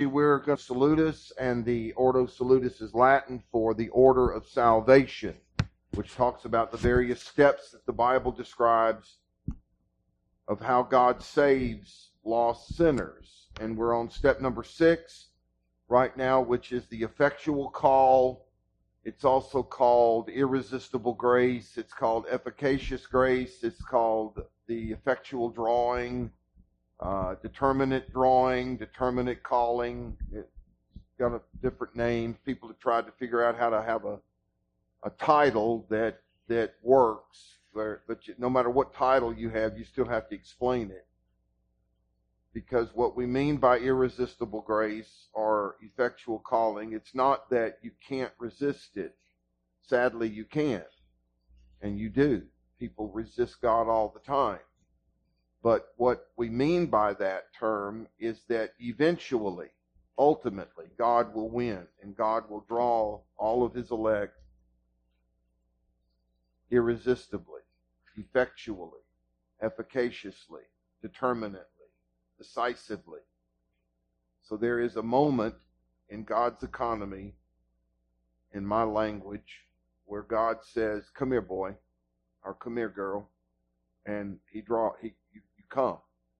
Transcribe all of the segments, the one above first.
We're going to Salutis, and the Ordo Salutis is Latin for the order of salvation, which talks about the various steps that the Bible describes of how God saves lost sinners. And we're on step number 6 right now, which is the effectual call. It's also called irresistible grace. It's called efficacious grace. It's called the effectual drawing, determinate drawing, determinate calling. It's got a different name. People have tried to figure out how to have a title that works. But no matter what title you have, you still have to explain it. Because what we mean by irresistible grace or effectual calling, it's not that you can't resist it. Sadly, you can. And you do. People resist God all the time. But what we mean by that term is that eventually, ultimately, God will win and God will draw all of his elect irresistibly, effectually, efficaciously, determinately, decisively. So there is a moment in God's economy, in my language, where God says, "Come here, boy," or "Come here, girl," and you come.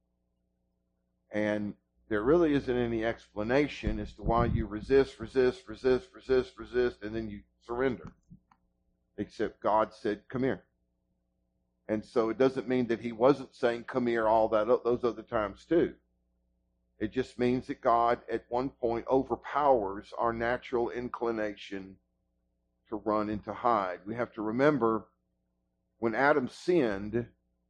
And there really isn't any explanation as to why you resist, and then you surrender. Except God said, "Come here." And so it doesn't mean that he wasn't saying, "Come here," those other times too. It just means that God at one point overpowers our natural inclination to run and to hide. We have to remember when Adam sinned,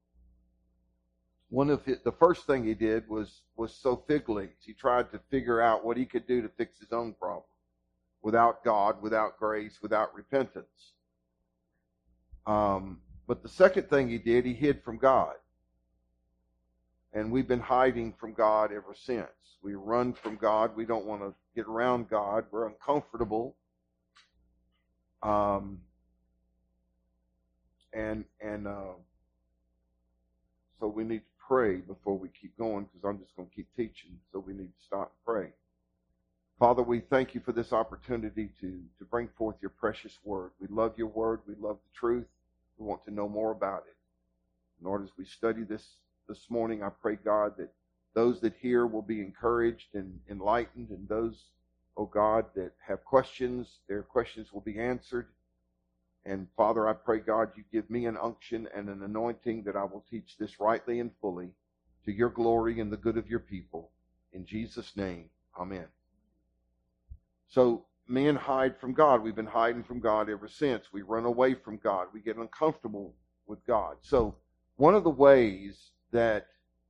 the first thing he did was sow fig leaves. He tried to figure out what he could do to fix his own problem without God, without grace, without repentance. But the second thing he did, he hid from God. And we've been hiding from God ever since. We run from God. We don't want to get around God. We're uncomfortable. So we need to pray before we keep going, because I'm just going to keep teaching. So we need to stop and pray. Father, we thank you for this opportunity to bring forth your precious word. We love your word. We love the truth. We want to know more about it. Lord, as we study this morning, I pray, God, that those that hear will be encouraged and enlightened, and those, oh God, that have questions, their questions will be answered. And Father, I pray, God, you give me an unction and an anointing that I will teach this rightly and fully to your glory and the good of your people. In Jesus' name, amen. So men hide from God. We've been hiding from God ever since. We run away from God. We get uncomfortable with God. So one of the ways that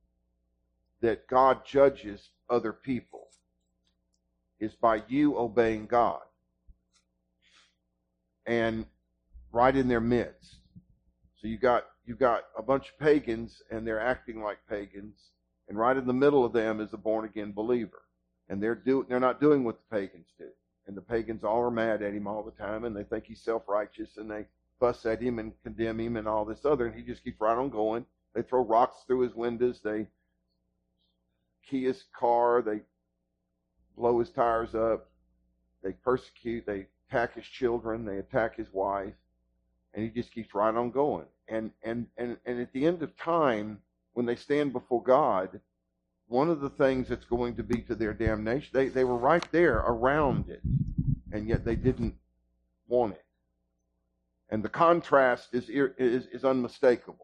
God judges other people is by you obeying God. And right in their midst. So you got a bunch of pagans, and they're acting like pagans, and right in the middle of them is a born again believer. And they're not doing what the pagans do. And the pagans all are mad at him all the time, and they think he's self-righteous, and they fuss at him and condemn him and all this other, and he just keeps right on going. They throw rocks through his windows, they key his car, they blow his tires up, they persecute, they attack his children, they attack his wife, and he just keeps right on going. And at the end of time, when they stand before God, one of the things that's going to be to their damnation, they were right there around it, and yet they didn't want it. And the contrast is unmistakable.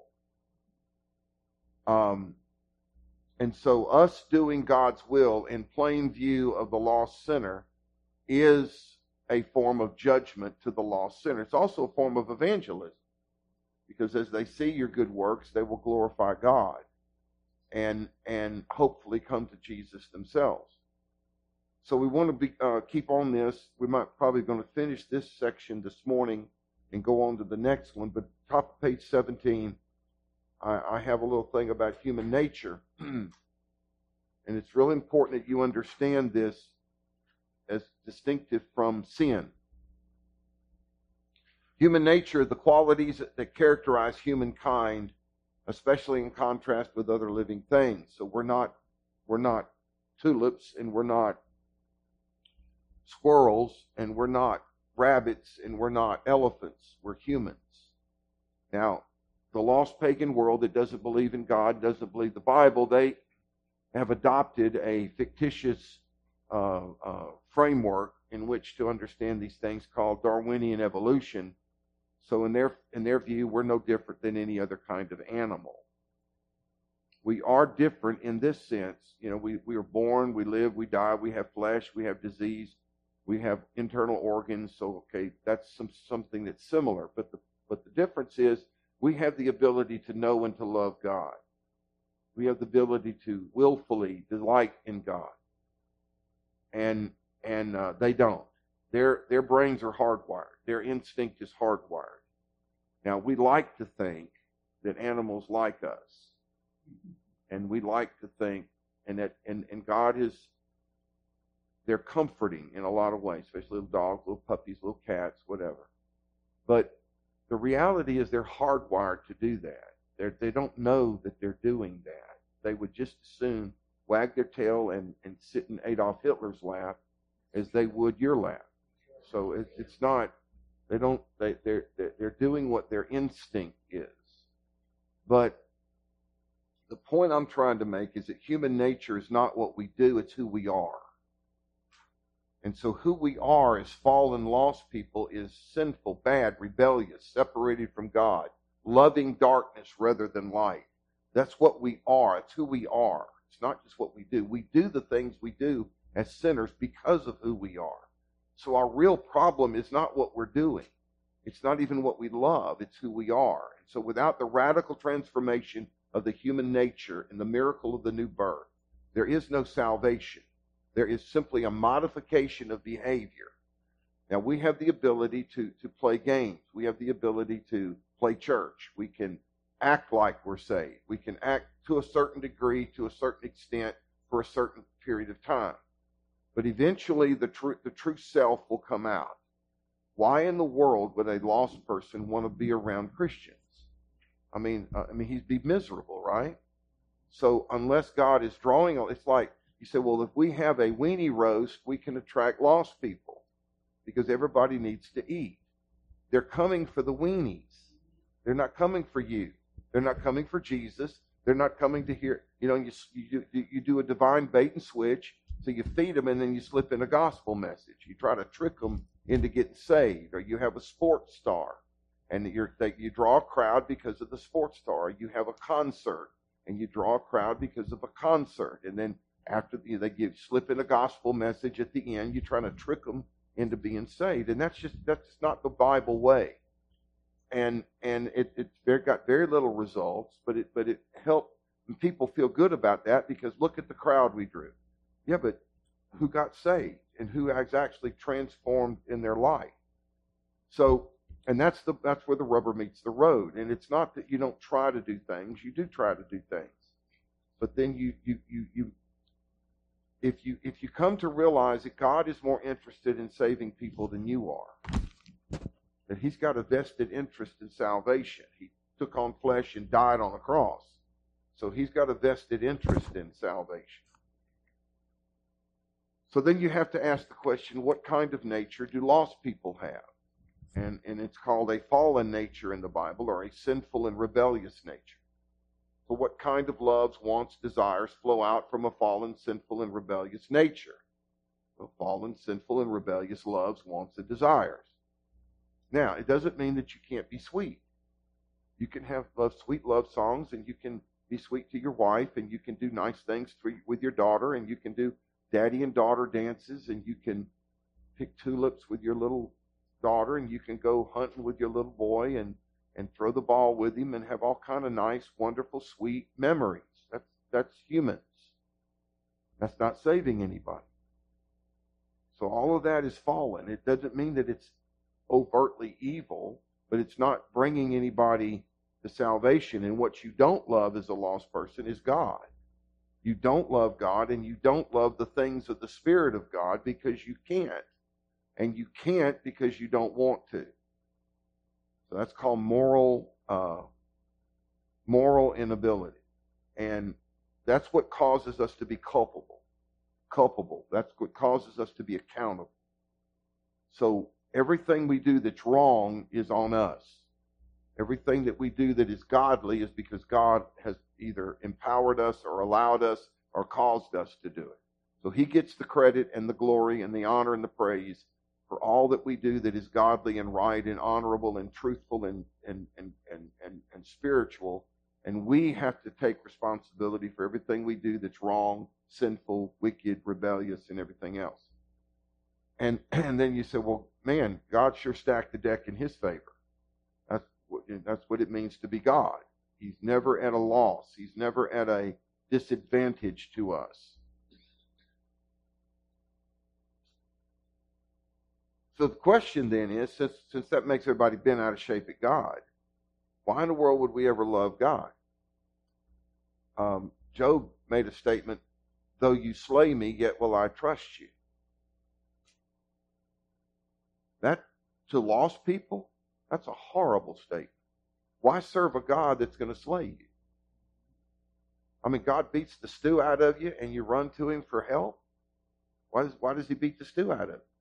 And so us doing God's will in plain view of the lost sinner is a form of judgment to the lost sinner. It's also a form of evangelism, because as they see your good works, they will glorify God and hopefully come to Jesus themselves. So we want to keep on this. We might probably going to finish this section this morning and go on to the next one. But top of page 17, I have a little thing about human nature. And it's really important that you understand this as distinctive from sin. Human nature, the qualities that characterize humankind, especially in contrast with other living things. So we're not tulips, and we're not squirrels, and we're not rabbits, and we're not elephants. We're humans. Now, the lost pagan world that doesn't believe in God, doesn't believe the Bible, they have adopted a fictitious framework in which to understand these things called Darwinian evolution. So in their view, we're no different than any other kind of animal. We are different in this sense. You know, we are born, we live, we die, we have flesh, we have disease, we have internal organs. So, okay, that's something that's similar. But the difference is we have the ability to know and to love God. We have the ability to willfully delight in God. And they don't. Their brains are hardwired. Their instinct is hardwired. Now, we like to think that animals like us. And we like to think, and God is, they're comforting in a lot of ways, especially little dogs, little puppies, little cats, whatever. But the reality is they're hardwired to do that. They don't know that they're doing that. They would just as soon wag their tail and sit in Adolf Hitler's lap as they would your lap. So it's not, they're doing what their instinct is. But the point I'm trying to make is that human nature is not what we do, it's who we are. And so who we are as fallen, lost people is sinful, bad, rebellious, separated from God, loving darkness rather than light. That's what we are. It's who we are. It's not just what we do. We do the things we do as sinners because of who we are. So our real problem is not what we're doing. It's not even what we love. It's who we are. And so without the radical transformation of the human nature and the miracle of the new birth, there is no salvation. There is simply a modification of behavior. Now, we have the ability to play games. We have the ability to play church. We can act like we're saved. We can act to a certain degree, to a certain extent, for a certain period of time. But eventually, the true self will come out. Why in the world would a lost person want to be around Christians? I mean, he'd be miserable, right? So unless God is drawing, it's like you say, well, if we have a weenie roast, we can attract lost people because everybody needs to eat. They're coming for the weenies. They're not coming for you. They're not coming for Jesus. They're not coming to hear. You know, you do a divine bait and switch. So you feed them and then you slip in a gospel message. You try to trick them into getting saved. Or you have a sports star and you draw a crowd because of the sports star. You have a concert and you draw a crowd because of a concert. And then after they slip in a gospel message at the end, you're trying to trick them into being saved. And that's not the Bible way. And it's got very little results, but it helped people feel good about that because look at the crowd we drew. Yeah, but who got saved and who has actually transformed in their life? So, and that's where the rubber meets the road. And it's not that you don't try to do things; you do try to do things. But then if you come to realize that God is more interested in saving people than you are, that He's got a vested interest in salvation. He took on flesh and died on the cross, so He's got a vested interest in salvation. So then you have to ask the question, what kind of nature do lost people have? And it's called a fallen nature in the Bible, or a sinful and rebellious nature. So what kind of loves, wants, desires flow out from a fallen, sinful, and rebellious nature? So fallen, sinful, and rebellious loves, wants, and desires. Now, it doesn't mean that you can't be sweet. You can have sweet love songs, and you can be sweet to your wife, and you can do nice things with your daughter, and you can do daddy and daughter dances, and you can pick tulips with your little daughter, and you can go hunting with your little boy and throw the ball with him and have all kind of nice, wonderful, sweet memories. That's humans. That's not saving anybody. So all of that is fallen. It doesn't mean that it's overtly evil, but it's not bringing anybody to salvation. And what you don't love as a lost person is God. You don't love God, and you don't love the things of the Spirit of God because you can't. And you can't because you don't want to. So that's called moral inability. And that's what causes us to be culpable. That's what causes us to be accountable. So everything we do that's wrong is on us. Everything that we do that is godly is because God has either empowered us or allowed us or caused us to do it. So he gets the credit and the glory and the honor and the praise for all that we do that is godly and right and honorable and truthful and spiritual. And we have to take responsibility for everything we do that's wrong, sinful, wicked, rebellious, and everything else. And then you say, well, man, God sure stacked the deck in his favor. That's what it means to be God. He's never at a loss. He's never at a disadvantage to us. So the question then is, since that makes everybody bent out of shape at God, why in the world would we ever love God? Job made a statement, though you slay me, yet will I trust you. That, to lost people, that's a horrible statement. Why serve a God that's going to slay you? I mean, God beats the stew out of you and you run to him for help? Why does he beat the stew out of you?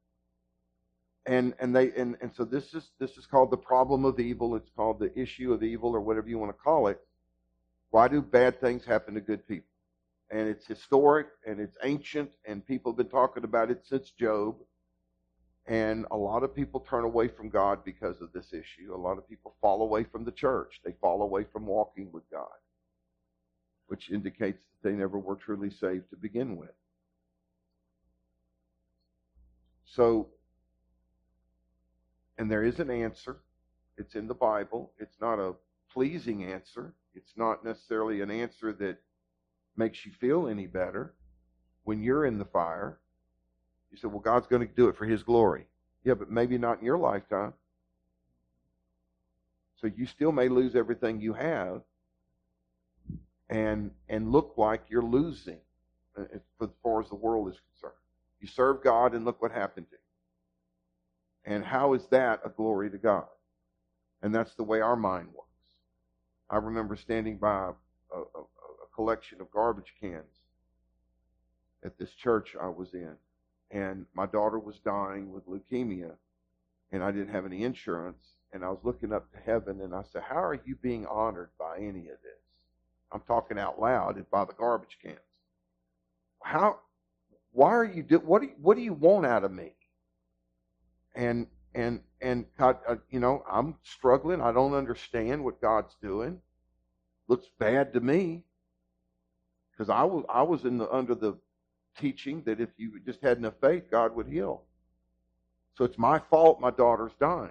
And so this is called the problem of evil. It's called the issue of evil, or whatever you want to call it. Why do bad things happen to good people? And it's historic and it's ancient, and people have been talking about it since Job. And a lot of people turn away from God because of this issue. A lot of people fall away from the church. They fall away from walking with God, which indicates that they never were truly saved to begin with. So, and there is an answer. It's in the Bible. It's not a pleasing answer. It's not necessarily an answer that makes you feel any better when you're in the fire. You say, well, God's going to do it for his glory. Yeah, but maybe not in your lifetime. So you still may lose everything you have and look like you're losing as far as the world is concerned. You serve God and look what happened to you. And how is that a glory to God? And that's the way our mind works. I remember standing by a collection of garbage cans at this church I was in. And my daughter was dying with leukemia, and I didn't have any insurance. And I was looking up to heaven, and I said, how are you being honored by any of this? I'm talking out loud and by the garbage cans. Why are you what do you want out of me? And God, I'm struggling. I don't understand what God's doing. Looks bad to me, because I was under the teaching that if you just had enough faith, God would heal. So it's my fault my daughter's dying.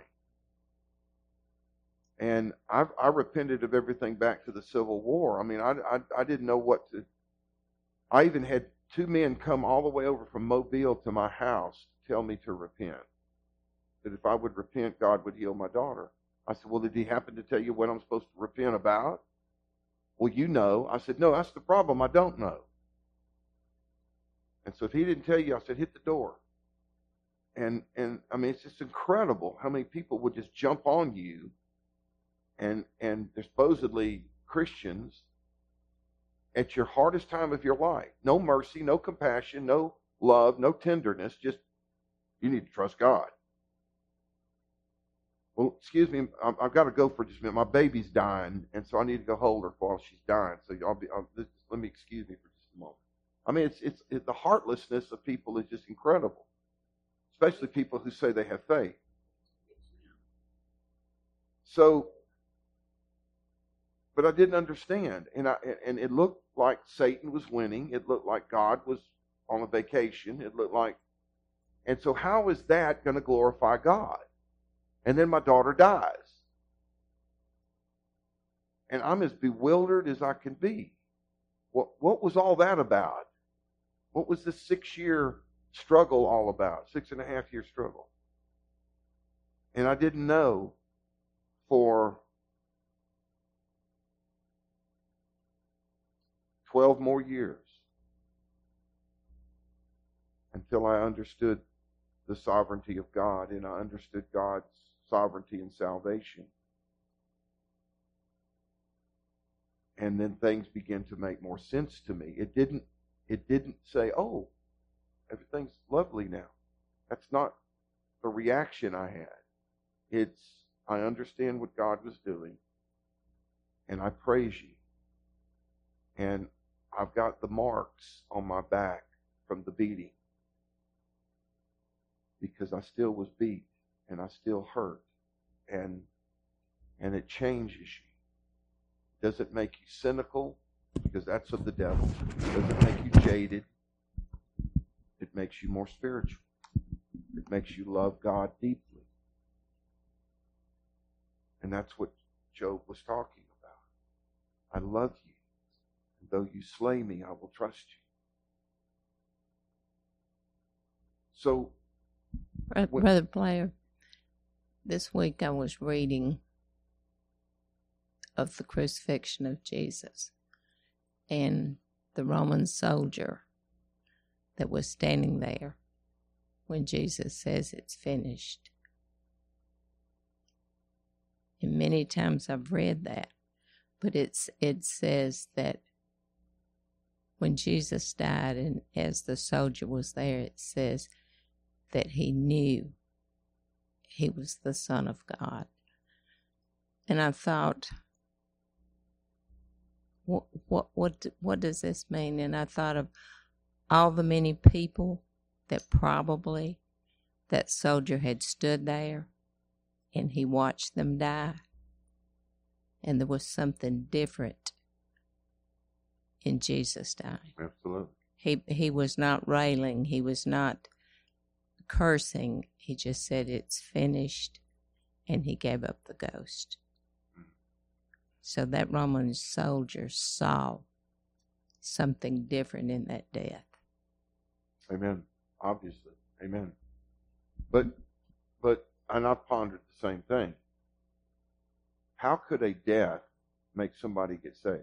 And I repented of everything back to the Civil War. I mean, I didn't know what to. I even had 2 men come all the way over from Mobile to my house to tell me to repent. That if I would repent, God would heal my daughter. I said, well, did he happen to tell you what I'm supposed to repent about? Well, you know. I said, no, that's the problem. I don't know. And so if he didn't tell you, I said, hit the door. And I mean, it's just incredible how many people would just jump on you, and they're supposedly Christians, at your hardest time of your life. No mercy, no compassion, no love, no tenderness. Just, you need to trust God. Well, excuse me, I've got to go for just a minute. My baby's dying, and so I need to go hold her while she's dying. So let me excuse me for just a moment. I mean, it's the heartlessness of people is just incredible, especially people who say they have faith. So, but I didn't understand, and it looked like Satan was winning. It looked like God was on a vacation. It looked like, and so how is that going to glorify God? And then my daughter dies, and I'm as bewildered as I can be. What was all that about? What was this 6-year struggle all about? 6.5-year struggle. And I didn't know for 12 more years until I understood the sovereignty of God, and I understood God's sovereignty and salvation. And then things began to make more sense to me. It didn't say, oh, everything's lovely now. That's not the reaction I had. I understand what God was doing, and I praise you. And I've got the marks on my back from the beating because I still was beat and I still hurt. And it changes you. It doesn't make you cynical, because that's of the devil. It doesn't make you jaded. It makes you more spiritual. It makes you love God deeply. And that's what Job was talking about. I love you. And though you slay me, I will trust you. So, Brother Blair, this week I was reading of the crucifixion of Jesus, and the Roman soldier that was standing there when Jesus says it's finished. And many times I've read that, but it says that when Jesus died, and as the soldier was there, it says that he knew he was the Son of God. And I thought, what does this mean? And I thought of all the many people that probably that soldier had stood there and he watched them die. And there was something different in Jesus dying. Absolutely. He was not railing. He was not cursing. He just said it's finished, and he gave up the ghost. So that Roman soldier saw something different in that death. Amen. Obviously. Amen. But and I've pondered the same thing. How could a death make somebody get saved?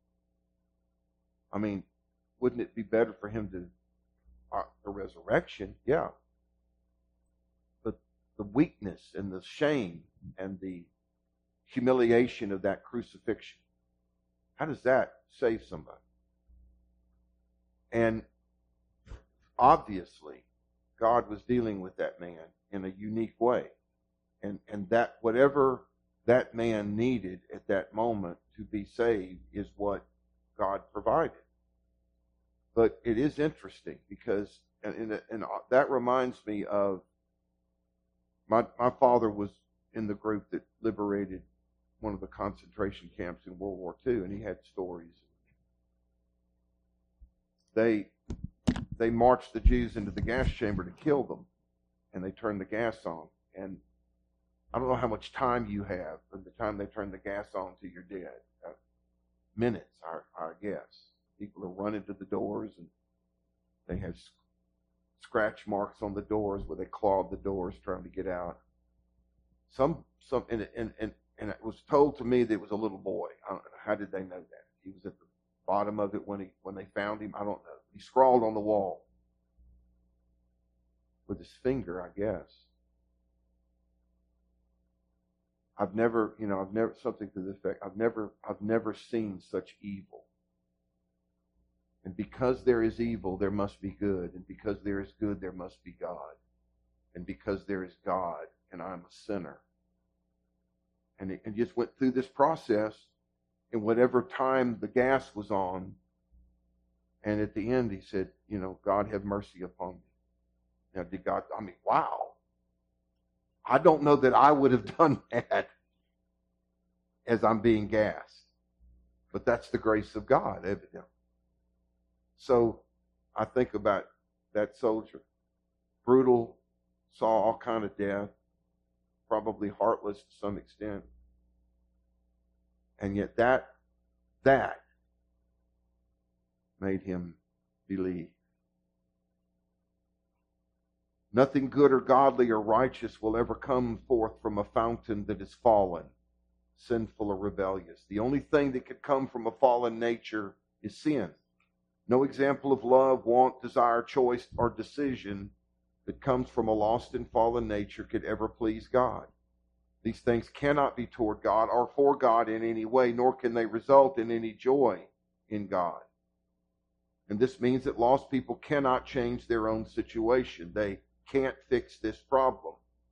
I mean, wouldn't it be better for him to a resurrection? Yeah. But the weakness and the shame and the humiliation of that crucifixion, how does that save somebody? And obviously, God was dealing with that man in a unique way. And that whatever that man needed at that moment to be saved is what God provided. But it is interesting because, and that reminds me of, my father was in the group that liberated one of the concentration camps in World War II, and he had stories. They marched the Jews into the gas chamber to kill them, and they turned the gas on. And I don't know how much time you have from the time they turn the gas on to you're dead. Minutes, I guess. People are running to the doors, and they have scratch marks on the doors where they clawed the doors trying to get out. And it was told to me that it was a little boy. I don't know, how did they know that? He was at the bottom of it when they found him. I don't know. He scrawled on the wall with his finger, I guess. I've never something to the effect. I've never seen such evil. And because there is evil, there must be good. And because there is good, there must be God. And because there is God, and I'm a sinner. And it just went through this process in whatever time the gas was on. And at the end, he said, God have mercy upon me. Now, did God, wow. I don't know that I would have done that as I'm being gassed. But that's the grace of God, evidently. So I think about that soldier. Brutal, saw all kind of death, probably heartless to some extent. And yet that made him believe. Nothing good or godly or righteous will ever come forth from a fountain that is fallen, sinful or rebellious. The only thing that could come from a fallen nature is sin. No example of love, want, desire, choice, or decision that comes from a lost and fallen nature could ever please God. These things cannot be toward God or for God in any way, nor can they result in any joy in God. And this means that lost people cannot change their own situation. They can't fix this problem.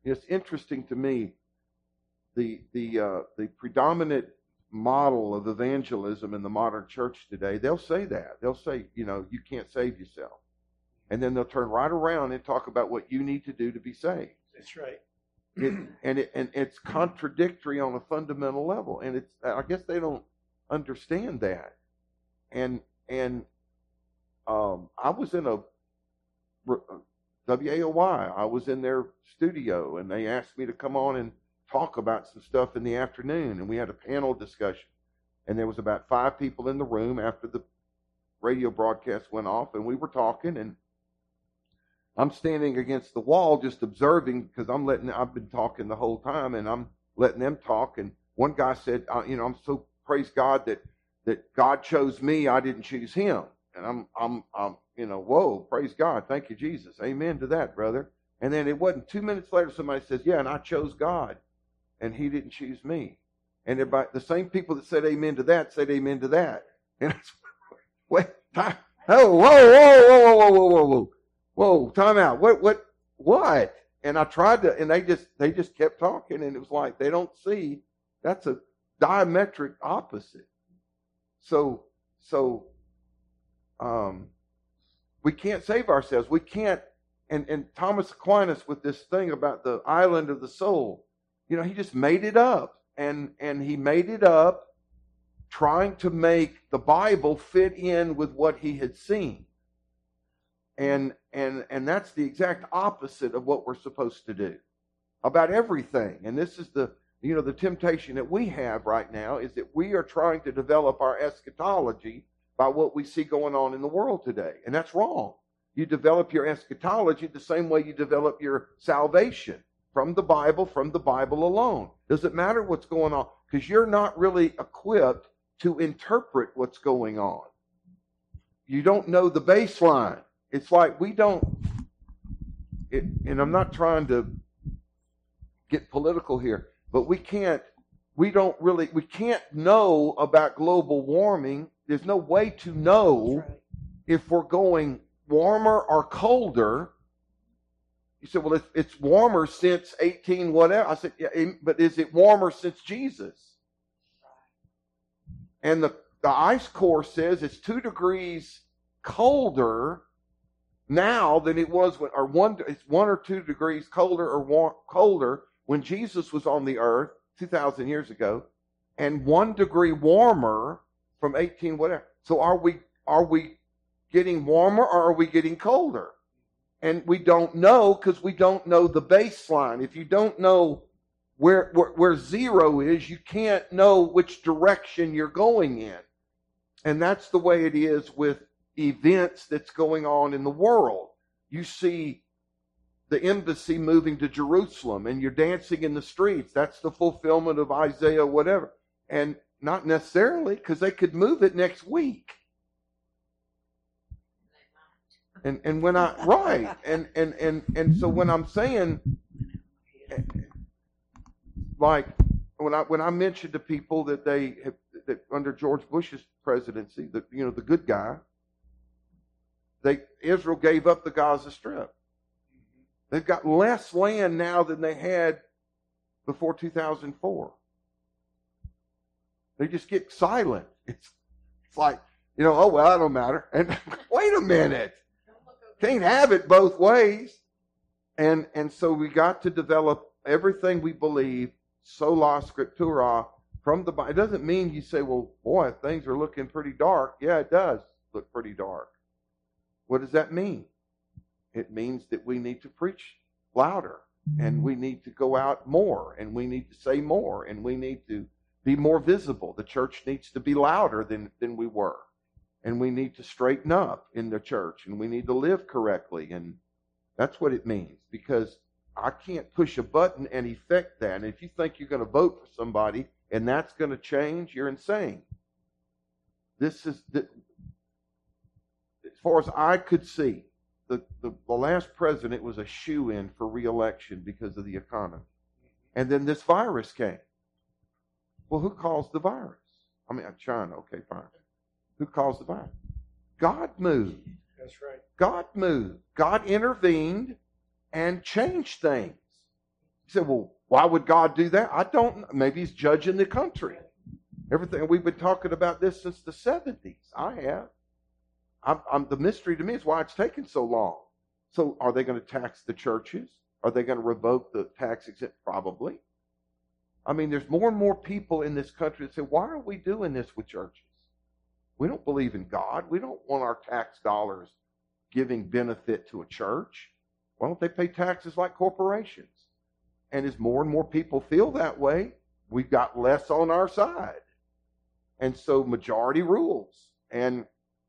It's interesting to me, the predominant model of evangelism in the modern church today. They'll say that. They'll say, you can't save yourself. And then they'll turn right around and talk about what you need to do to be saved. That's right. And it's contradictory on a fundamental level. And I guess they don't understand that. And I was in a WAOY. I was in their studio, and they asked me to come on and talk about some stuff in the afternoon, and we had a panel discussion. And there was about 5 people in the room after the radio broadcast went off, and we were talking, and I'm standing against the wall just observing, because I've been talking the whole time, and I'm letting them talk. And one guy said, I'm so praise God that God chose me, I didn't choose him. And I'm whoa, praise God, thank you, Jesus. Amen to that, brother. And then it wasn't 2 minutes later, somebody says, yeah, and I chose God, and he didn't choose me. And everybody, the same people that said amen to that said amen to that. And it's, wait, time, whoa, time out. What? And I tried to, and they just kept talking, and it was like, they don't see, that's a diametric opposite. So we can't save ourselves. We can't, and Thomas Aquinas with this thing about the island of the soul, he just made it up. And he made it up trying to make the Bible fit in with what he had seen. And that's the exact opposite of what we're supposed to do about everything. And this is the temptation that we have right now, is that we are trying to develop our eschatology by what we see going on in the world today. And that's wrong. You develop your eschatology the same way you develop your salvation, from the Bible alone. Does it matter what's going on? Because you're not really equipped to interpret what's going on. You don't know the baseline. It's like we don't, and I'm not trying to get political here, but we can't know about global warming. There's no way to know if we're going warmer or colder. You said, well, it's warmer since 18 whatever. I said, yeah, but is it warmer since Jesus? And the ice core says it's 2 degrees colder now than it was it's 1 or 2 degrees colder or colder when Jesus was on the earth 2,000 years ago, and 1 degree warmer from 18 whatever. So are we getting warmer or are we getting colder? And we don't know, because we don't know the baseline. If you don't know where zero is, you can't know which direction you're going in. And that's the way it is with events that's going on in the world. You see the embassy moving to Jerusalem, and you're dancing in the streets. That's the fulfillment of Isaiah, whatever. And not necessarily, because they could move it next week. And when I right and so when I'm saying, like when I mentioned to people that that under George Bush's presidency, the good guy, Israel gave up the Gaza Strip. They've got less land now than they had before 2004. They just get silent. It's like, oh well, it don't matter. And wait a minute. Can't have it both ways. And so we got to develop everything we believe sola scriptura from the Bible. It doesn't mean you say, well, boy, things are looking pretty dark. Yeah, it does look pretty dark. What does that mean? It means that we need to preach louder, and we need to go out more, and we need to say more, and we need to be more visible. The church needs to be louder than we were. And we need to straighten up in the church, and we need to live correctly. And that's what it means, because I can't push a button and effect that. And if you think you're going to vote for somebody and that's going to change, you're insane. This is, as far as I could see, the last president was a shoo-in for re-election because of the economy. And then this virus came. Well, who caused the virus? I mean, China, okay, fine. Who caused the virus? God moved. That's right. God moved. God intervened and changed things. say, well, why would God do that? I don't know. Maybe he's judging the country. Everything. We've been talking about this since the 70s. I have. The mystery to me is why it's taken so long. So are they going to tax the churches? Are they going to revoke the tax exempt? Probably. I mean, there's more and more people in this country that say, why are we doing this with churches? We don't believe in God. We don't want our tax dollars giving benefit to a church. Why don't they pay taxes like corporations? And as more and more people feel that way, we've got less on our side. And so majority rules. And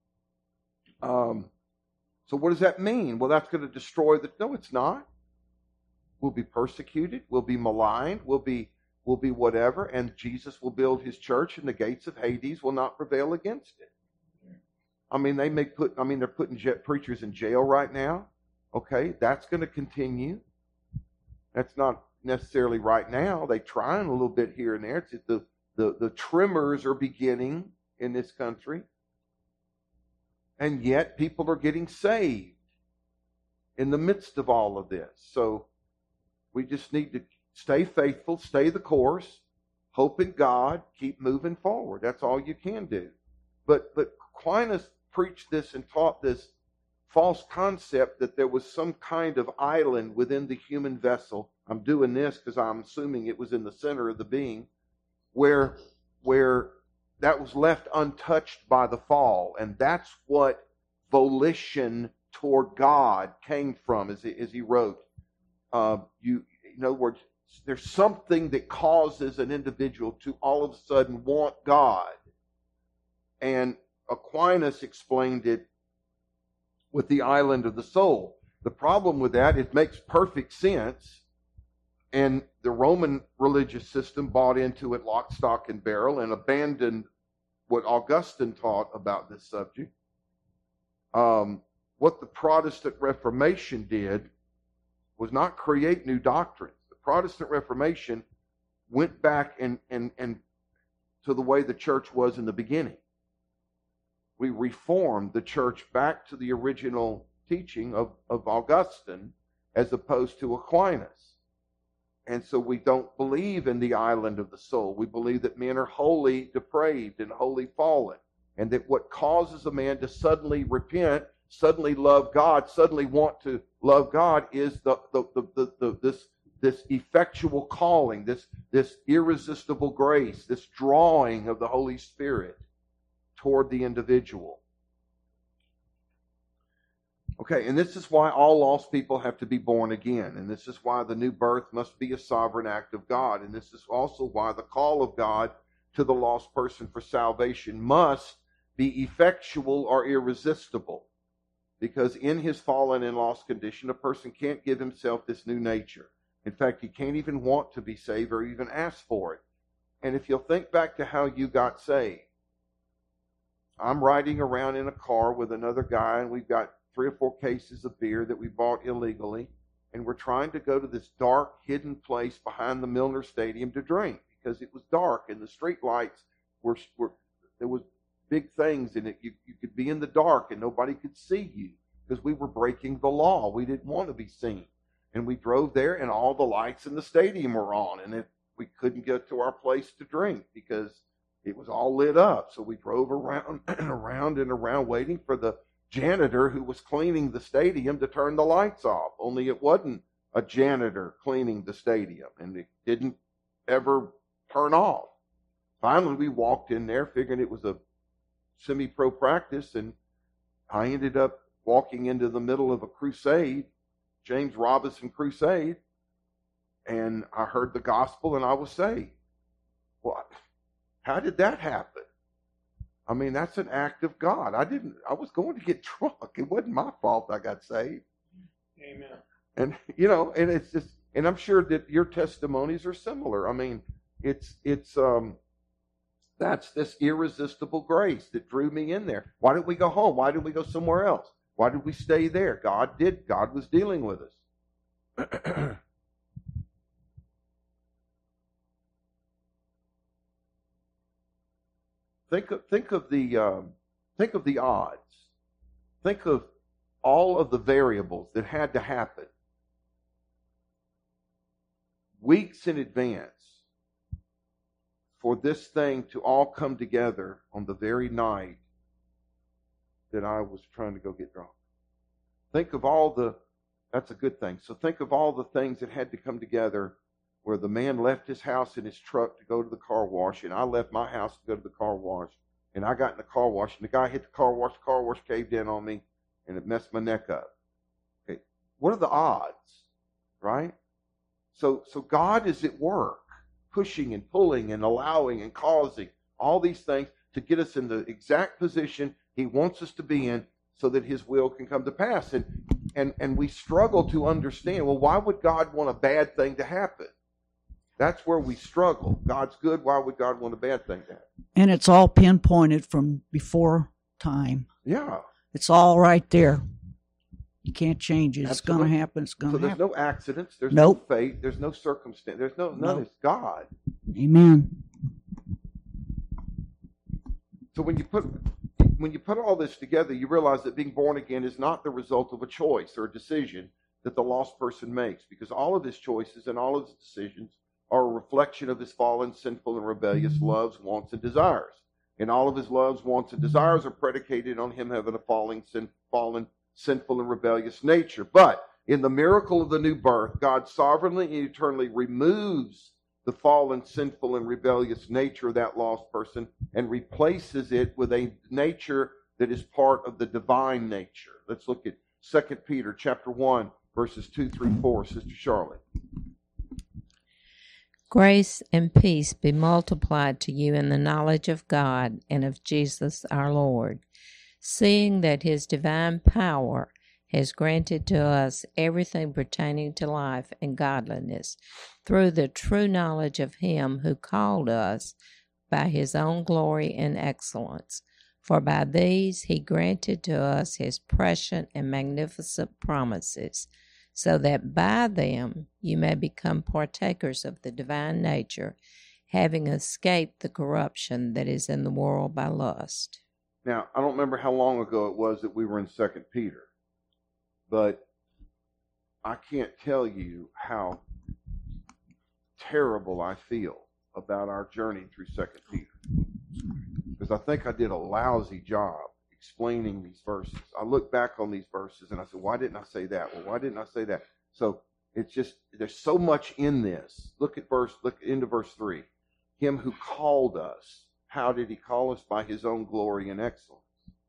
so what does that mean? Well, that's going to destroy the... No, it's not. We'll be persecuted. We'll be maligned. We'll be whatever. And Jesus will build his church, and the gates of Hades will not prevail against it. I mean, they're putting preachers in jail right now. Okay, that's going to continue. That's not necessarily right now. They're trying a little bit here and there. It's the tremors are beginning in this country. And yet people are getting saved in the midst of all of this. So we just need to stay faithful, stay the course, hope in God, keep moving forward. That's all you can do. But Aquinas preached this and taught this false concept that there was some kind of island within the human vessel. I'm doing this because I'm assuming it was in the center of the being, where that was left untouched by the fall. And that's what volition toward God came from, as he wrote. In other words, there's something that causes an individual to all of a sudden want God. And Aquinas explained it with the island of the soul. The problem with that, it makes perfect sense. And the Roman religious system bought into it lock, stock, and barrel and abandoned what Augustine taught about this subject. What the Protestant Reformation did was not create new doctrines. The Protestant Reformation went back and to the way the church was in the beginning. We reformed the church back to the original teaching of Augustine as opposed to Aquinas. And so we don't believe in the island of the soul. We believe that men are wholly depraved and wholly fallen. And that what causes a man to suddenly repent, suddenly love God, suddenly want to love God is this effectual calling, this irresistible grace, this drawing of the Holy Spirit toward the individual. Okay, and this is why all lost people have to be born again. And this is why the new birth must be a sovereign act of God. And this is also why the call of God to the lost person for salvation must be effectual or irresistible. Because in his fallen and lost condition, a person can't give himself this new nature. In fact, he can't even want to be saved or even ask for it. And if you'll think back to how you got saved, I'm riding around in a car with another guy, and we've got 3 or 4 cases of beer that we bought illegally, and we're trying to go to this dark, hidden place behind the Milner Stadium to drink because it was dark and the street lights were there was big things in it. You could be in the dark and nobody could see you because we were breaking the law. We didn't want to be seen. And we drove there, and all the lights in the stadium were on, and we couldn't get to our place to drink because it was all lit up. So we drove around and around and around waiting for the janitor who was cleaning the stadium to turn the lights off. Only it wasn't a janitor cleaning the stadium, and it didn't ever turn off. Finally, we walked in there figuring it was a semi-pro practice, and I ended up walking into the middle of a crusade, James Robison crusade, and I heard the gospel and I was saved. Well, how did that happen? I mean, that's an act of God. I was going to get drunk. It wasn't my fault I got saved. Amen. And, and it's just, and I'm sure that your testimonies are similar. I mean, that's this irresistible grace that drew me in there. Why did we go home? Why did we go somewhere else? Why did we stay there? God was dealing with us. Think of the odds. Think of all of the variables that had to happen. weeks in advance for this thing to all come together on the very night that I was trying to go get drunk. Think of all the, that's a good thing. So think of all the things that had to come together where the man left his house in his truck to go to the car wash, and I left my house to go to the car wash, and I got in the car wash, and the guy hit the car wash caved in on me, and it messed my neck up. Okay, what are the odds, right? So God is at work, pushing and pulling and allowing and causing all these things to get us in the exact position He wants us to be in so that His will can come to pass. And we struggle to understand, well, why would God want a bad thing to happen? That's where we struggle. God's good. Why would God want a bad thing to happen? And it's all pinpointed from before time. Yeah. It's all right there. You can't change it. It's Absolutely. going to happen. It's going to happen. So there's no accidents. There's Nope. no fate. There's no circumstance. There's none. Nope. It's God. Amen. So when you put all this together, you realize that being born again is not the result of a choice or a decision that the lost person makes, because all of his choices and all of his decisions are a reflection of his fallen, sinful, and rebellious loves, wants, and desires. And all of his loves, wants, and desires are predicated on him having a fallen, sinful, and rebellious nature. But in the miracle of the new birth, God sovereignly and eternally removes the fallen, sinful, and rebellious nature of that lost person and replaces it with a nature that is part of the divine nature. Let's look at 2 Peter chapter 1, verses 2 through 4. Sister Charlotte. Grace and peace be multiplied to you in the knowledge of God and of Jesus our Lord, seeing that His divine power has granted to us everything pertaining to life and godliness through the true knowledge of Him who called us by His own glory and excellence. For by these He granted to us His precious and magnificent promises, so that by them you may become partakers of the divine nature, having escaped the corruption that is in the world by lust. Now, I don't remember how long ago it was that we were in 2 Peter, but I can't tell you how terrible I feel about our journey through 2 Peter, because I think I did a lousy job explaining these verses. I look back on these verses and I said, why didn't I say that? Well, why didn't I say that? So it's just, there's so much in this. Look into verse 3. Him who called us. How did He call us? By His own glory and excellence.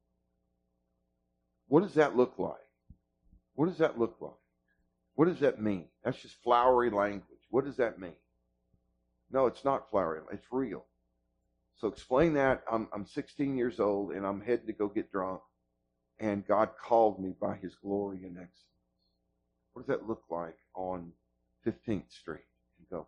What does that look like? What does that look like? What does that mean? That's just flowery language. What does that mean? No, it's not flowery. It's real. So explain that. I'm 16 years old and I'm heading to go get drunk, and God called me by His glory and excellence. What does that look like on 15th Street? You go,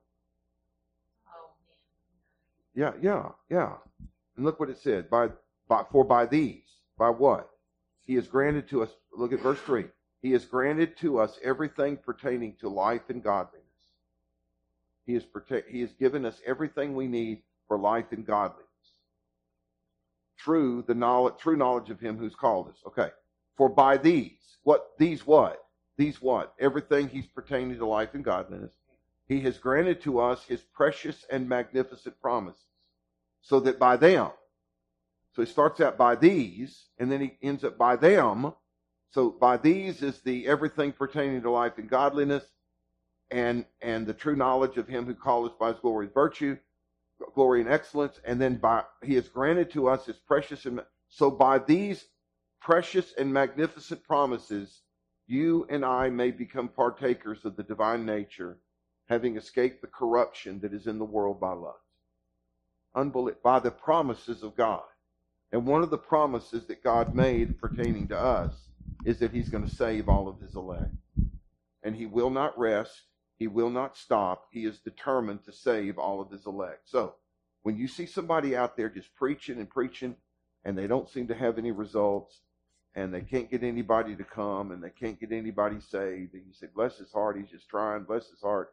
yeah. And look what it said. By these, by what? He has granted to us, look at verse 3. He has granted to us everything pertaining to life and godliness. He has given us everything we need for life and godliness through the knowledge of Him who's called us. Okay. For by these what? Everything He's pertaining to life and godliness. He has granted to us His precious and magnificent promises, so that by them, so he starts out by these, and then he ends up by them. So by these is the everything pertaining to life and godliness, and the true knowledge of Him who called us by His glory and virtue, glory and excellence, and then He has granted to us His precious and so by these precious and magnificent promises, you and I may become partakers of the divine nature, having escaped the corruption that is in the world by lust. By the promises of God. And one of the promises that God made pertaining to us is that He's going to save all of His elect. And He will not rest. He will not stop. He is determined to save all of His elect. So when you see somebody out there just preaching and preaching, and they don't seem to have any results, and they can't get anybody to come, and they can't get anybody saved, and you say, bless his heart, he's just trying, bless his heart.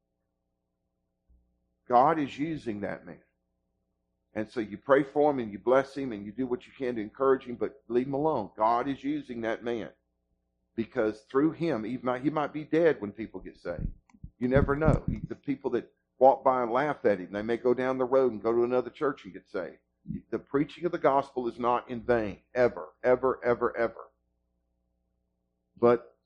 God is using that man. And so you pray for him, and you bless him, and you do what you can to encourage him, but leave him alone. God is using that man. Because through him, he might be dead when people get saved. You never know. The people that walk by and laugh at him, they may go down the road and go to another church and get saved. The preaching of the gospel is not in vain, ever, ever, ever, ever. But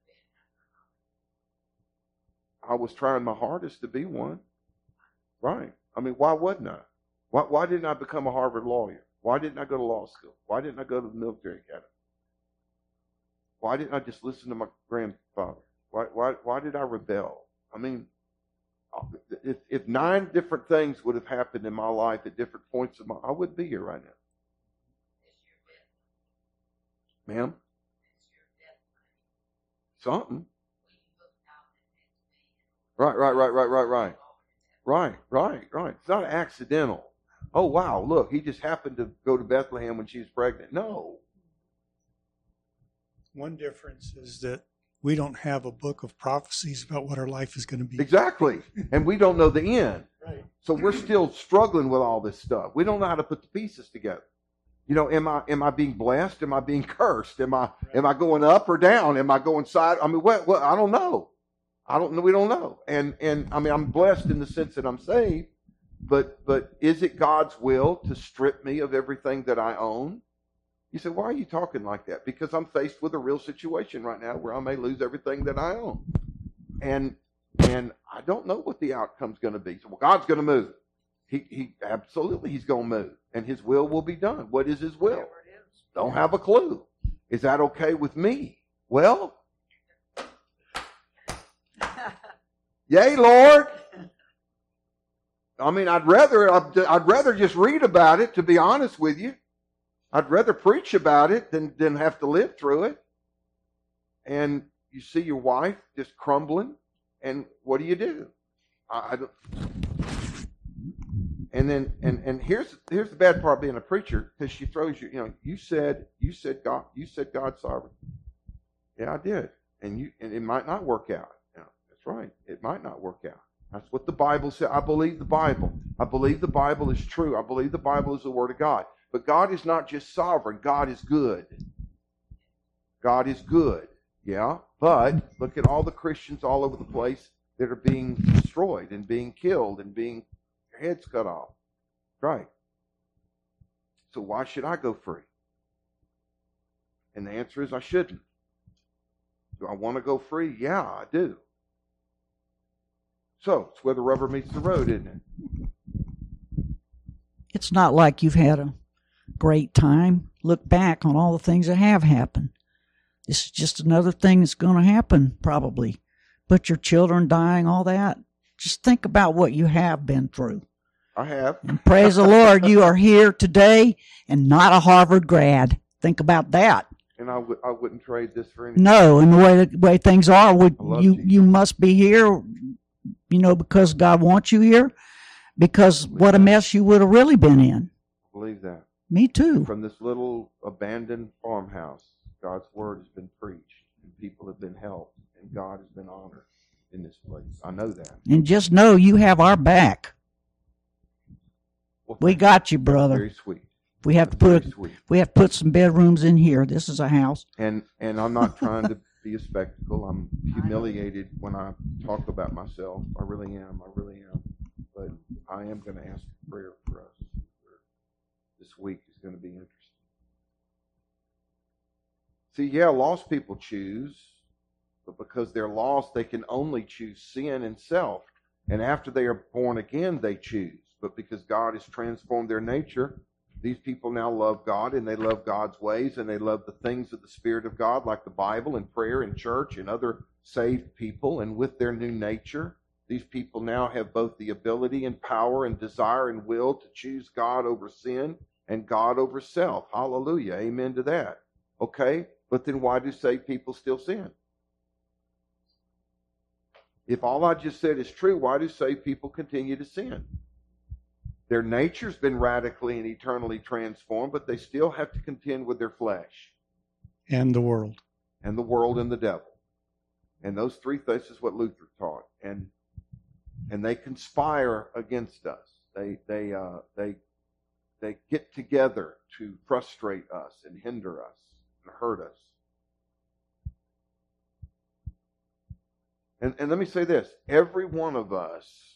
I was trying my hardest to be one. Right. I mean, why wouldn't I? Why didn't I become a Harvard lawyer? Why didn't I go to law school? Why didn't I go to the military academy? Why didn't I just listen to my grandfather? Why did I rebel? I mean, if 9 different things would have happened in my life at different points of my, I wouldn't be here right now. Ma'am? Something. Right. It's not accidental. Oh, wow, look, he just happened to go to Bethlehem when she was pregnant. No. One difference is that we don't have a book of prophecies about what our life is going to be. Exactly. And we don't know the end. Right. So we're still struggling with all this stuff. We don't know how to put the pieces together. You know, am I being blessed? Am I being cursed? Am I going up or down? Am I going side? I mean, what I don't know. I don't know. We don't know. And I mean, I'm blessed in the sense that I'm saved, but is it God's will to strip me of everything that I own? You say, why are you talking like that? Because I'm faced with a real situation right now where I may lose everything that I own. And I don't know what the outcome's going to be. So, well, God's going to move. He absolutely, he's going to move. And his will be done. What is his will? Don't have a clue. Is that okay with me? Well, yay, Lord. I mean, I'd rather just read about it, to be honest with you. I'd rather preach about it than have to live through it. And you see your wife just crumbling, and what do? I don't. And then and here's the bad part of being a preacher, because she throws you. You know, you said God's sovereign. Yeah, I did, and it might not work out. Yeah, that's right. It might not work out. That's what the Bible said. I believe the Bible. I believe the Bible is true. I believe the Bible is the Word of God. But God is not just sovereign. God is good. God is good. Yeah. But look at all the Christians all over the place that are being destroyed and being killed and being their heads cut off. Right. So why should I go free? And the answer is I shouldn't. Do I want to go free? Yeah, I do. So it's where the rubber meets the road, isn't it? It's not like you've had a great time. Look back on all the things that have happened. This is just another thing that's going to happen, probably. But your children dying, all that. Just think about what you have been through. I have. And praise the Lord, you are here today and not a Harvard grad. Think about that. And I wouldn't trade this for anything. No, and the way things are, you. You must be here, because God wants you here. Because what a mess you would have really been in. I believe that. Me too. From this little abandoned farmhouse, God's word has been preached, and people have been helped, and God has been honored in this place. I know that. And just know you have our back. Well, we got you, brother. Very sweet. We have to put some bedrooms in here. This is a house. And I'm not trying to be a spectacle. I'm humiliated when I talk about myself. I really am. But I am going to ask for prayer for us. This week is going to be interesting. See, yeah, lost people choose, but because they're lost, they can only choose sin and self. And after they are born again, they choose. But because God has transformed their nature, these people now love God, and they love God's ways, and they love the things of the Spirit of God, like the Bible and prayer and church and other saved people. And with their new nature, these people now have both the ability and power and desire and will to choose God over sin and God over self. Hallelujah. Amen to that. Okay? But then why do saved people still sin? If all I just said is true, why do saved people continue to sin? Their nature's been radically and eternally transformed, but they still have to contend with their flesh. And the world. And the world and the devil. And those three things is what Luther taught. And they conspire against us. They get together to frustrate us and hinder us and hurt us. And let me say this. Every one of us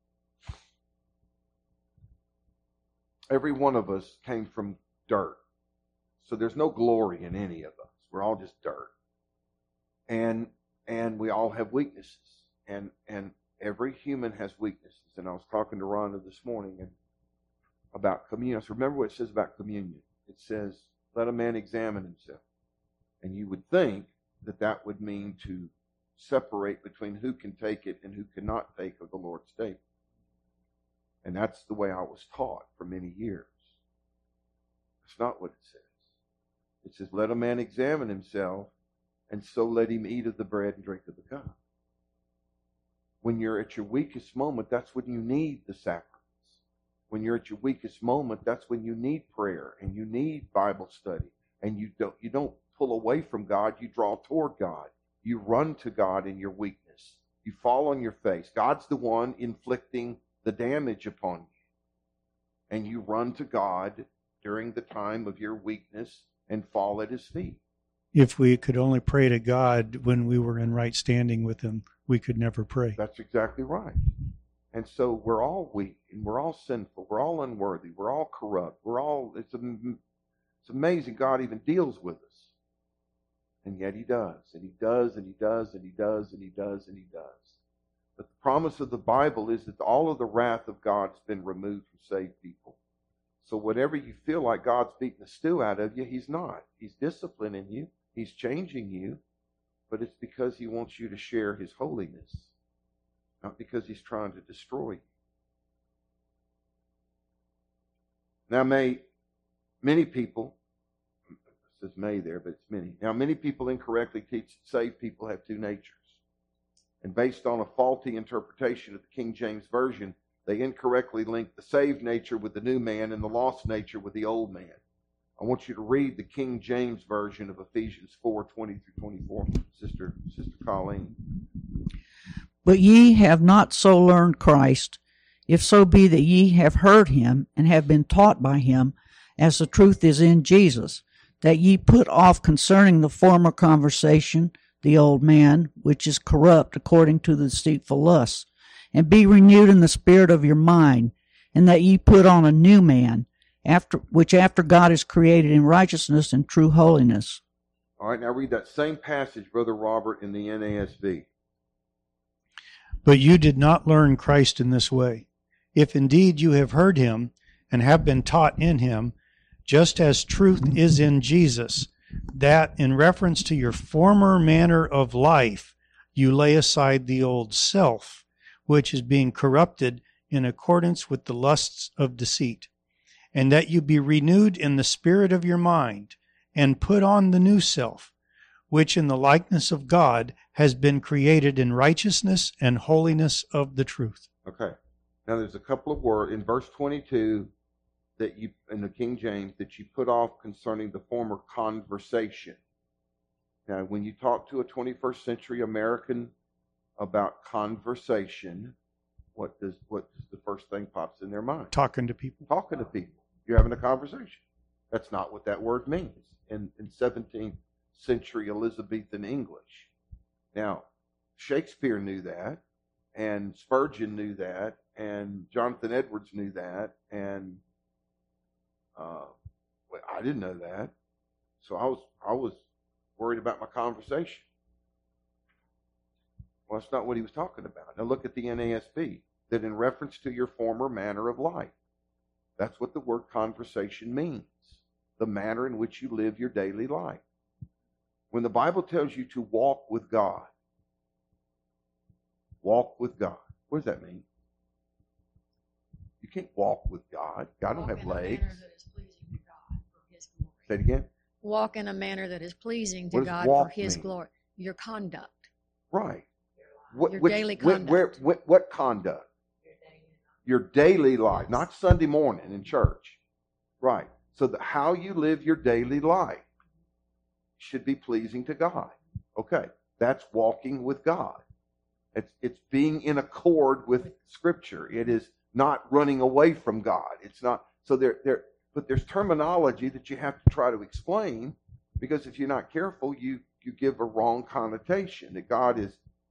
came from dirt. So there's no glory in any of us. We're all just dirt. And we all have weaknesses. And every human has weaknesses. And I was talking to Rhonda this morning about communion. I said, remember what it says about communion. It says, let a man examine himself. And you would think that would mean to separate between who can take it and who cannot take of the Lord's table. And that's the way I was taught for many years. That's not what it says. It says, let a man examine himself, and so let him eat of the bread and drink of the cup. When you're at your weakest moment, that's when you need the sacraments. When you're at your weakest moment, that's when you need prayer and you need Bible study. And you don't pull away from God, you draw toward God. You run to God in your weakness. You fall on your face. God's the one inflicting the damage upon you. And you run to God during the time of your weakness and fall at his feet. If we could only pray to God when we were in right standing with him, we could never pray. That's exactly right. And so we're all weak and we're all sinful. We're all unworthy. We're all corrupt. It's amazing God even deals with us. And yet he does. And he does, and he does, and he does, and he does, and he does. But the promise of the Bible is that all of the wrath of God's been removed from saved people. So whatever you feel like God's beating the stew out of you, he's not. He's disciplining you. He's changing you. But it's because he wants you to share his holiness. Not because he's trying to destroy you. Now many people, it says may there, but it's many. Now many people incorrectly teach that saved people have two natures. And based on a faulty interpretation of the King James Version, they incorrectly link the saved nature with the new man and the lost nature with the old man. I want you to read the King James Version of Ephesians 4:20-24, Sister Colleen. But ye have not so learned Christ, if so be that ye have heard him and have been taught by him, as the truth is in Jesus, that ye put off concerning the former conversation the old man, which is corrupt according to the deceitful lusts, and be renewed in the spirit of your mind, and that ye put on a new man, after God is created in righteousness and true holiness. All right, now read that same passage, Brother Robert, in the NASB. But you did not learn Christ in this way. If indeed you have heard him and have been taught in him, just as truth is in Jesus, that in reference to your former manner of life, you lay aside the old self, which is being corrupted in accordance with the lusts of deceit, and that you be renewed in the spirit of your mind, and put on the new self, which in the likeness of God has been created in righteousness and holiness of the truth. Okay. Now there's a couple of words in verse 22 that you, in the King James, that you put off concerning the former conversation. Now, when you talk to a 21st century American about conversation, what does the first thing pops in their mind? Talking to people. Talking to people. You're having a conversation. That's not what that word means in 17th century Elizabethan English. Now, Shakespeare knew that, and Spurgeon knew that, and Jonathan Edwards knew that, and I didn't know that. So I was worried about my conversation. Well, that's not what he was talking about. Now look at the NASB, that in reference to your former manner of life. That's what the word conversation means. The manner in which you live your daily life. When the Bible tells you to walk with God, what does that mean? You can't walk with God. God don't have legs. Say it again. Walk in a manner that is pleasing to God for his glory. Your conduct. Right. Your daily conduct. What conduct? Your daily life, not Sunday morning in church. Right. So how you live your daily life should be pleasing to God. Okay. That's walking with God. It's being in accord with Scripture. It is not running away from God. It's not. So but there's terminology that you have to try to explain, because if you're not careful, you give a wrong connotation that God is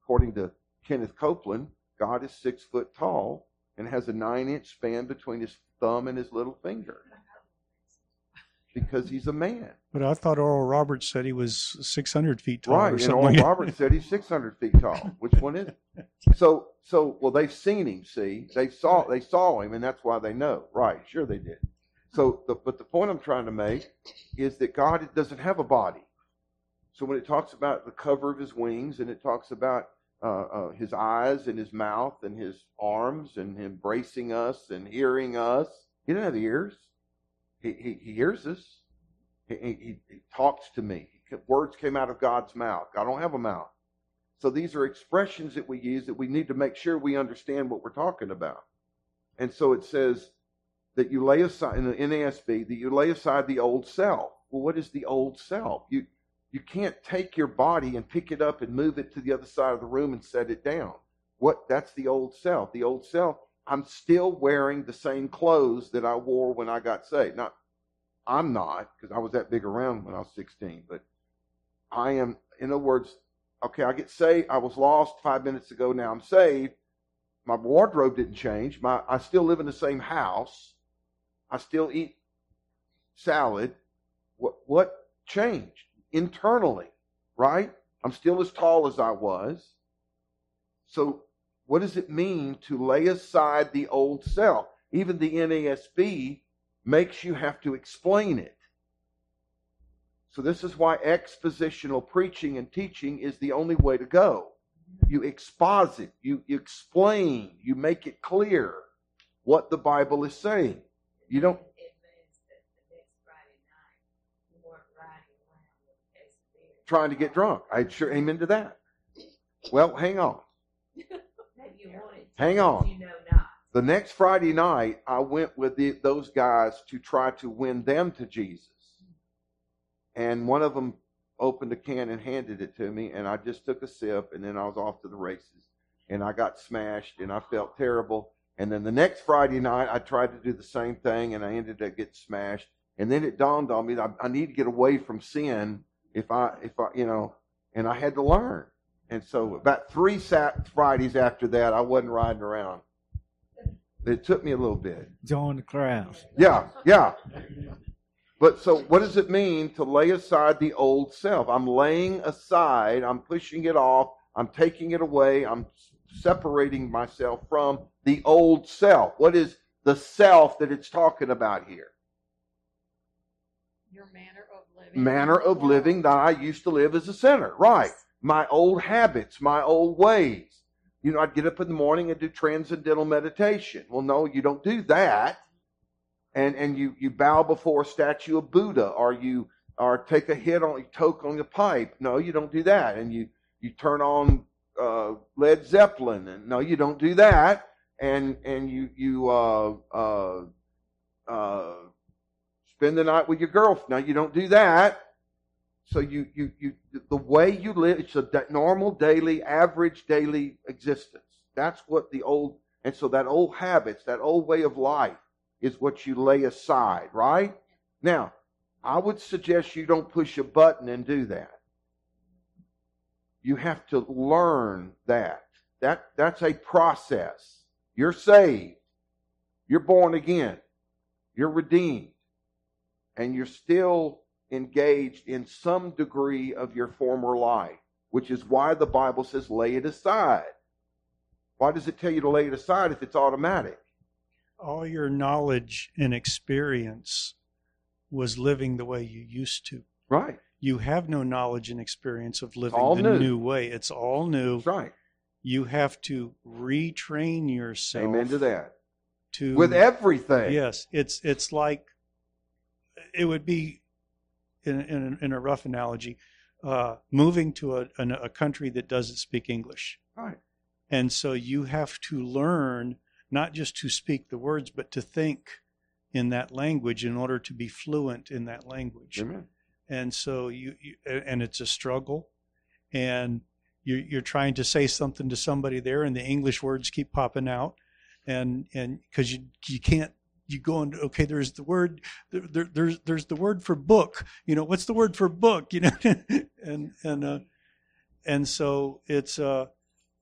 according to Kenneth Copeland, God is 6 foot tall and has a 9-inch span between his thumb and his little finger. Because he's a man. But I thought Oral Roberts said he was 600 feet tall. Right, and Oral Roberts said he's 600 feet tall. Which one is it? So, well, they've seen him, see? They saw him, and that's why they know. Right, sure they did. So, but the point I'm trying to make is that God doesn't have a body. So when it talks about the cover of his wings, and it talks about his eyes and his mouth and his arms and him embracing us and hearing us, he doesn't have ears. He hears us. He talks to me. Words came out of God's mouth. I don't have a mouth. So these are expressions that we use that we need to make sure we understand what we're talking about. And so it says that you lay aside, in the NASB, that you lay aside the old self. Well, what is the old self? You can't take your body and pick it up and move it to the other side of the room and set it down. That's the old self. The old self, I'm still wearing the same clothes that I wore when I got saved. Now, I'm not, because I was that big around when I was 16, but I am, in other words, okay, I get saved. I was lost 5 minutes ago. Now I'm saved. My wardrobe didn't change. I still live in the same house. I still eat salad. What changed? Internally, right? I'm still as tall as I was. So what does it mean to lay aside the old self? Even the NASB makes you have to explain it. So this is why expositional preaching and teaching is the only way to go. You exposit, you explain, you make it clear what the Bible is saying. You don't... trying to get drunk. I'd sure amen to that. Well, hang on. Hang on. The next Friday night, I went with those guys to try to win them to Jesus. And one of them opened a can and handed it to me, and I just took a sip, and then I was off to the races. And I got smashed, and I felt terrible. And then the next Friday night, I tried to do the same thing, and I ended up getting smashed. And then it dawned on me that I need to get away from sin if I, and I had to learn. And so about 3 Fridays after that, I wasn't riding around. It took me a little bit. Join the crowd. Yeah. But so what does it mean to lay aside the old self? I'm laying aside, I'm pushing it off, I'm taking it away, I'm separating myself from the old self. What is the self that it's talking about here? Your manner of living. Manner of living that I used to live as a sinner. Right. My old habits, my old ways. I'd get up in the morning and do transcendental meditation. Well, no, you don't do that. And you bow before a statue of Buddha, or take a hit on, toke on the pipe. No, you don't do that. And you turn on Led Zeppelin, and no, you don't do that. And you spend the night with your girlfriend. No, you don't do that. So the way you live, it's a normal daily, average daily existence. That's what and so that old habits, that old way of life is what you lay aside, right? Now, I would suggest you don't push a button and do that. You have to learn that. That's a process. You're saved. You're born again. You're redeemed. And you're still engaged in some degree of your former life, which is why the Bible says lay it aside. Why does it tell you to lay it aside if it's automatic? All your knowledge and experience was living the way you used to. Right. You have no knowledge and experience of living the new way. It's all new. That's right. You have to retrain yourself. Amen to that. With everything. Yes. It's like, it would be, in a rough analogy, moving to a country that doesn't speak English. Right. And so you have to learn not just to speak the words, but to think in that language in order to be fluent in that language. Amen. And so and it's a struggle, and you're trying to say something to somebody there, and the English words keep popping out, and because you can't. You go into, okay, there's the word, there's the word for book. What's the word for book? And so it's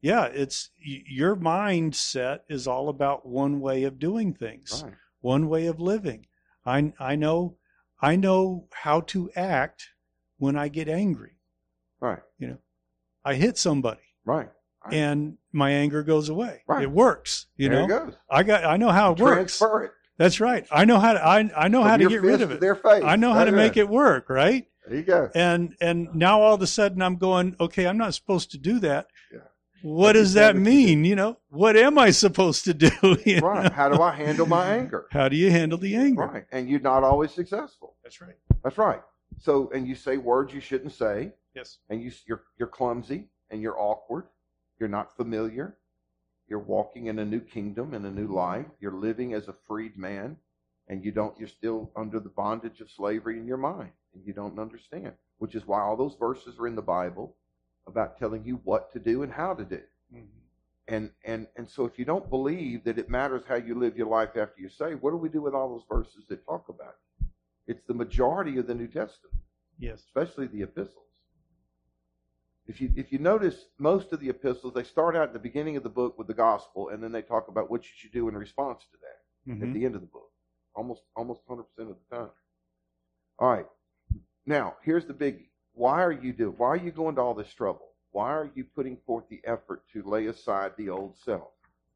yeah, it's your mindset is all about one way of doing things, Right. one way of living. I know how to act when I get angry. Right. I hit somebody. Right. And my anger goes away. Right. It works. There it goes. I know how it works. Transfer it. That's right. I know how to. I know how to get rid of it. Their face. I know how to make it work. Right. There you go. And now all of a sudden I'm going, okay, I'm not supposed to do that. Yeah. What does that mean? What am I supposed to do? Right. How do I handle my anger? How do you handle the anger? Right. And you're not always successful. That's right. That's right. So, and you say words you shouldn't say. Yes. And you're clumsy and you're awkward. You're not familiar. You're walking in a new kingdom and a new life. You're living as a freed man, and you're still under the bondage of slavery in your mind, and you don't understand, which is why all those verses are in the Bible about telling you what to do and how to do. Mm-hmm. And so if you don't believe that it matters how you live your life after you're saved, what do we do with all those verses that talk about it? It's the majority of the New Testament. Yes. Especially the epistles. If you notice, most of the epistles, they start out at the beginning of the book with the gospel, and then they talk about what you should do in response to that at the end of the book, almost 100% of the time. All right. Now, here's the biggie. Why are you going to all this trouble? Why are you putting forth the effort to lay aside the old self?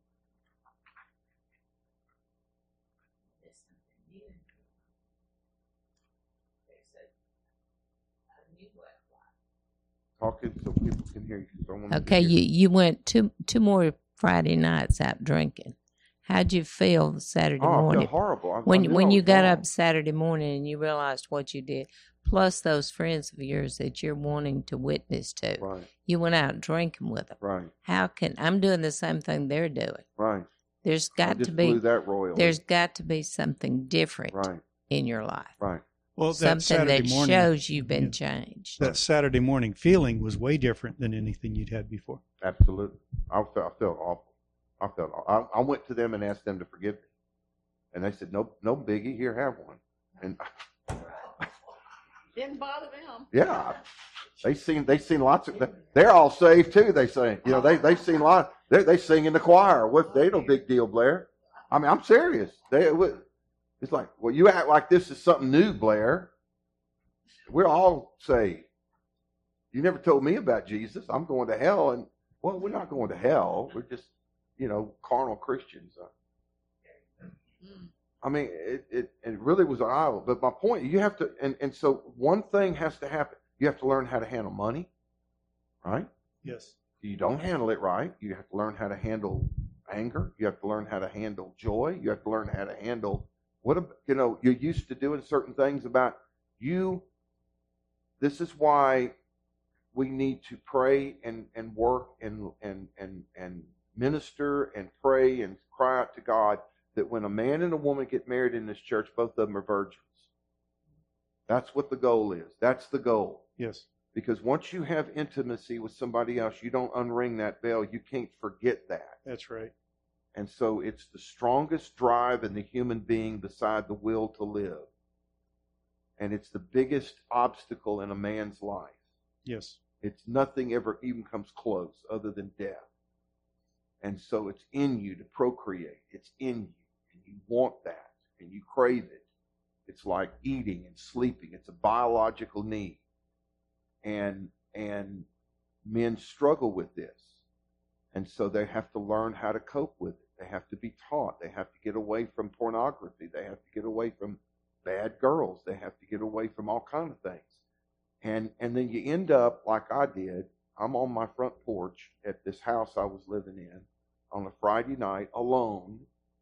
Talking so people can hear you. Okay, you went two more Friday nights out drinking. How'd you feel Saturday morning? I feel horrible. When you got up Saturday morning and you realized what you did, plus those friends of yours that you're wanting to witness to, right. You went out drinking with them. Right. I'm doing the same thing they're doing. Right. There's got to be there's got to be something different in your life. Right. Well, something that shows you've been changed. That Saturday morning feeling was way different than anything you'd had before. Absolutely. I felt awful. I went to them and asked them to forgive me. And they said, no biggie, here, have one. And didn't bother them. Yeah. They seen lots of, they're all saved too, they say. They've seen a lot. They sing in the choir. They ain't no big deal, Blair. I mean, I'm serious. It's like, well, you act like this is something new, Blair. We're all saved. You never told me about Jesus. I'm going to hell. And, well, we're not going to hell. We're just, carnal Christians. I mean, it really was an eye. But my point, you have to, and so one thing has to happen. You have to learn how to handle money, right? Yes. You don't handle it right. You have to learn how to handle anger. You have to learn how to handle joy. You have to learn how to handle you're used to doing certain things about you. This is why we need to pray and work and minister and pray and cry out to God that when a man and a woman get married in this church, both of them are virgins. That's what the goal is. That's the goal. Yes. Because once you have intimacy with somebody else, you don't unring that bell. You can't forget that. That's right. And so it's the strongest drive in the human being beside the will to live. And it's the biggest obstacle in a man's life. Yes. It's nothing ever even comes close other than death. And so it's in you to procreate. It's in you. And you want that. And you crave it. It's like eating and sleeping. It's a biological need. And men struggle with this. And so they have to learn how to cope with it. They have to be taught. They have to get away from pornography. They have to get away from bad girls. They have to get away from all kinds of things. And then you end up like I did. I'm on my front porch at this house I was living in on a Friday night alone,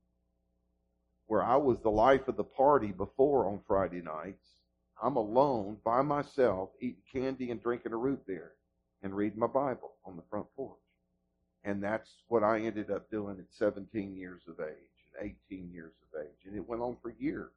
where I was the life of the party before on Friday nights. I'm alone by myself eating candy and drinking a root beer and reading my Bible on the front porch. And that's what I ended up doing at 17 years of age and 18 years of age. And it went on for years,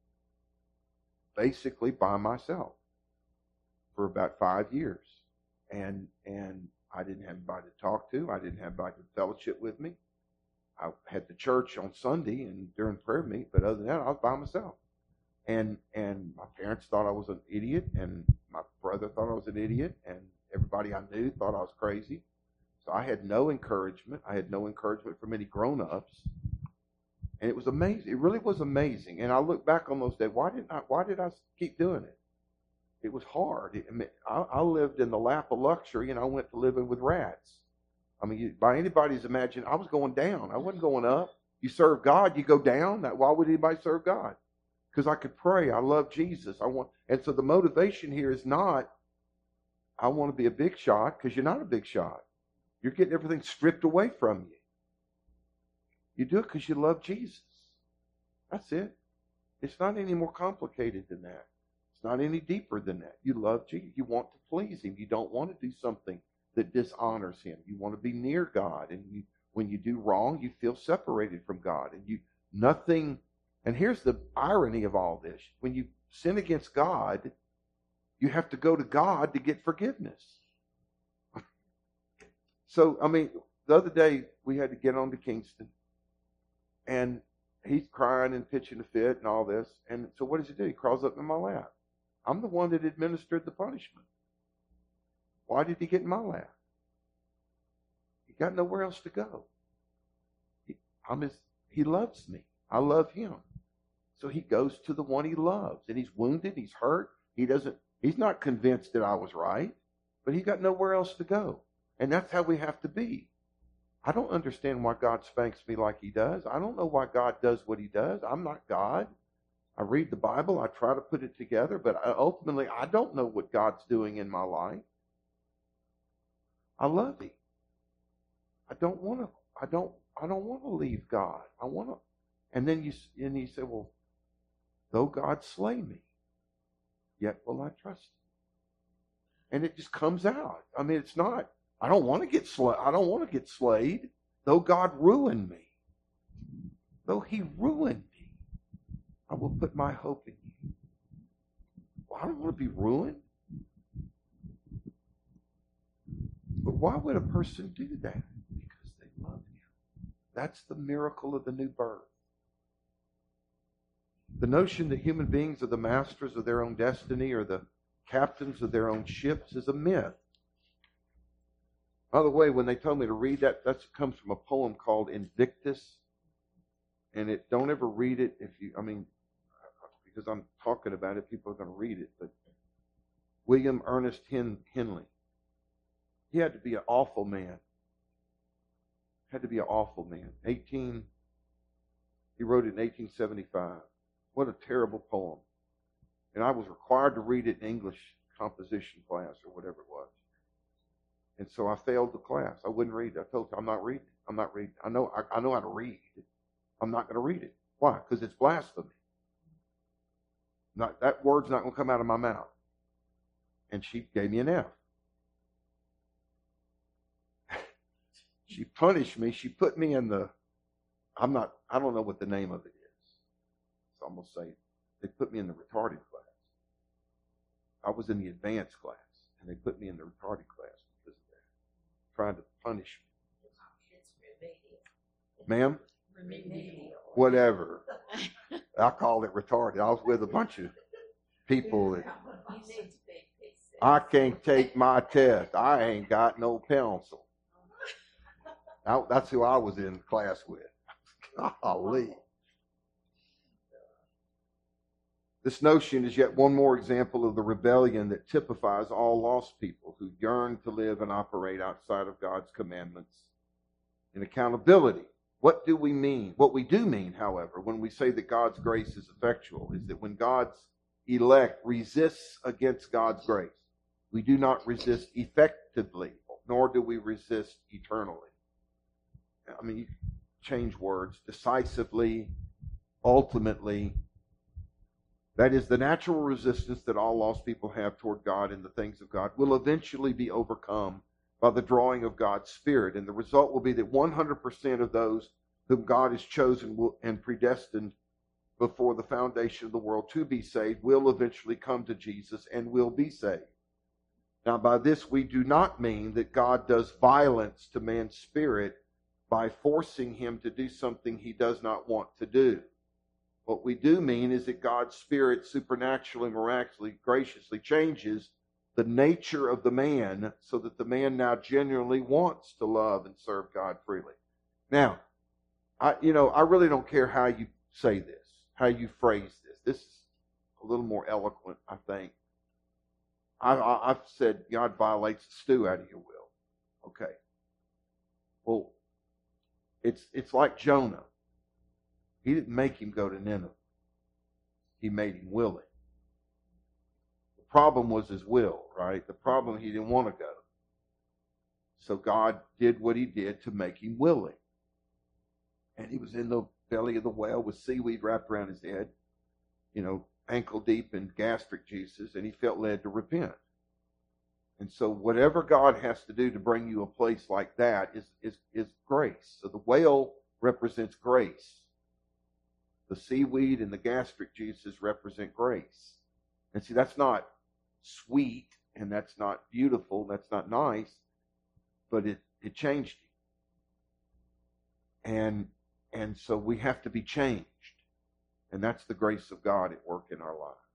basically by myself for about 5 years. And I didn't have anybody to talk to. I didn't have anybody to fellowship with me. I had the church on Sunday and during prayer meet, but other than that, I was by myself. And my parents thought I was an idiot, and my brother thought I was an idiot, and everybody I knew thought I was crazy. So I had no encouragement. I had no encouragement from any grown-ups. And it was amazing. It really was amazing. And I look back on those days. Why did I keep doing it? It was hard. I lived in the lap of luxury, and I went to living with rats. I mean, by anybody's imagination, I was going down. I wasn't going up. You serve God, you go down. Why would anybody serve God? Because I could pray. I love Jesus. And so the motivation here is not, I want to be a big shot, because you're not a big shot. You're getting everything stripped away from you. You do it because you love Jesus. That's it. It's not any more complicated than that. It's not any deeper than that. You love Jesus. You want to please Him. You don't want to do something that dishonors Him. You want to be near God. And when you do wrong, you feel separated from God. And here's the irony of all this. When you sin against God, you have to go to God to get forgiveness. So, I mean, the other day we had to get on to Kingston, and he's crying and pitching a fit and all this. And so what does he do? He crawls up in my lap. I'm the one that administered the punishment. Why did he get in my lap? He got nowhere else to go. He loves me. I love him. So he goes to the one he loves. And he's wounded. He's hurt. He's not convinced that I was right. But he got nowhere else to go. And that's how we have to be. I don't understand why God spanks me like He does. I don't know why God does what He does. I'm not God. I read the Bible. I try to put it together. But ultimately, I don't know what God's doing in my life. I love Him. I don't want to leave God. I want to. And then you say, well, though God slay me, yet will I trust Him. And it just comes out. I mean, it's not. I don't want to get slayed. Though God ruin me, though He ruined me, I will put my hope in You. Well, I don't want to be ruined. But why would a person do that? Because they love Him. That's the miracle of the new birth. The notion that human beings are the masters of their own destiny or the captains of their own ships is a myth. By the way, when they told me to read that comes from a poem called Invictus. And don't ever read it because I'm talking about it, people are going to read it. But William Ernest Henley, he had to be an awful man. He wrote it in 1875. What a terrible poem. And I was required to read it in English composition class or whatever it was. And so I failed the class. I wouldn't read it. I told you, I'm not reading. I know how to read. I'm not going to read it. Why? Because it's blasphemy. That word's not going to come out of my mouth. And she gave me an F. She punished me. She put me in the, I don't know what the name of it is. So I'm going to say, they put me in the retarded class. I was in the advanced class, and they put me in the retarded class. Trying to punish me. Ma'am? Remedial. Whatever. I called it retarded. I was with a bunch of people that I can't take my test. I ain't got no pencil. That's who I was in class with. Golly. This notion is yet one more example of the rebellion that typifies all lost people who yearn to live and operate outside of God's commandments and accountability. What do we mean? What we do mean, however, when we say that God's grace is effectual, is that when God's elect resists against God's grace, we do not resist effectively, nor do we resist eternally. I mean, you change words. Decisively, ultimately. That is, the natural resistance that all lost people have toward God and the things of God will eventually be overcome by the drawing of God's Spirit. And the result will be that 100% of those whom God has chosen and predestined before the foundation of the world to be saved will eventually come to Jesus and will be saved. Now, by this, we do not mean that God does violence to man's spirit by forcing him to do something he does not want to do. What we do mean is that God's Spirit supernaturally, miraculously, graciously changes the nature of the man so that the man now genuinely wants to love and serve God freely. Now, I really don't care how you say this, how you phrase this. This is a little more eloquent, I think. I've said God violates the stew out of your will. Okay. Well, it's like Jonah. He didn't make him go to Nineveh. He made him willing. The problem was his will, right? The problem, he didn't want to go. So God did what he did to make him willing. And he was in the belly of the whale with seaweed wrapped around his head, ankle deep in gastric juices, and he felt led to repent. And so whatever God has to do to bring you a place like that is grace. So the whale represents grace. The seaweed and the gastric juices represent grace. And see, that's not sweet, and that's not beautiful, that's not nice, but it changed him. And so we have to be changed. And that's the grace of God at work in our lives.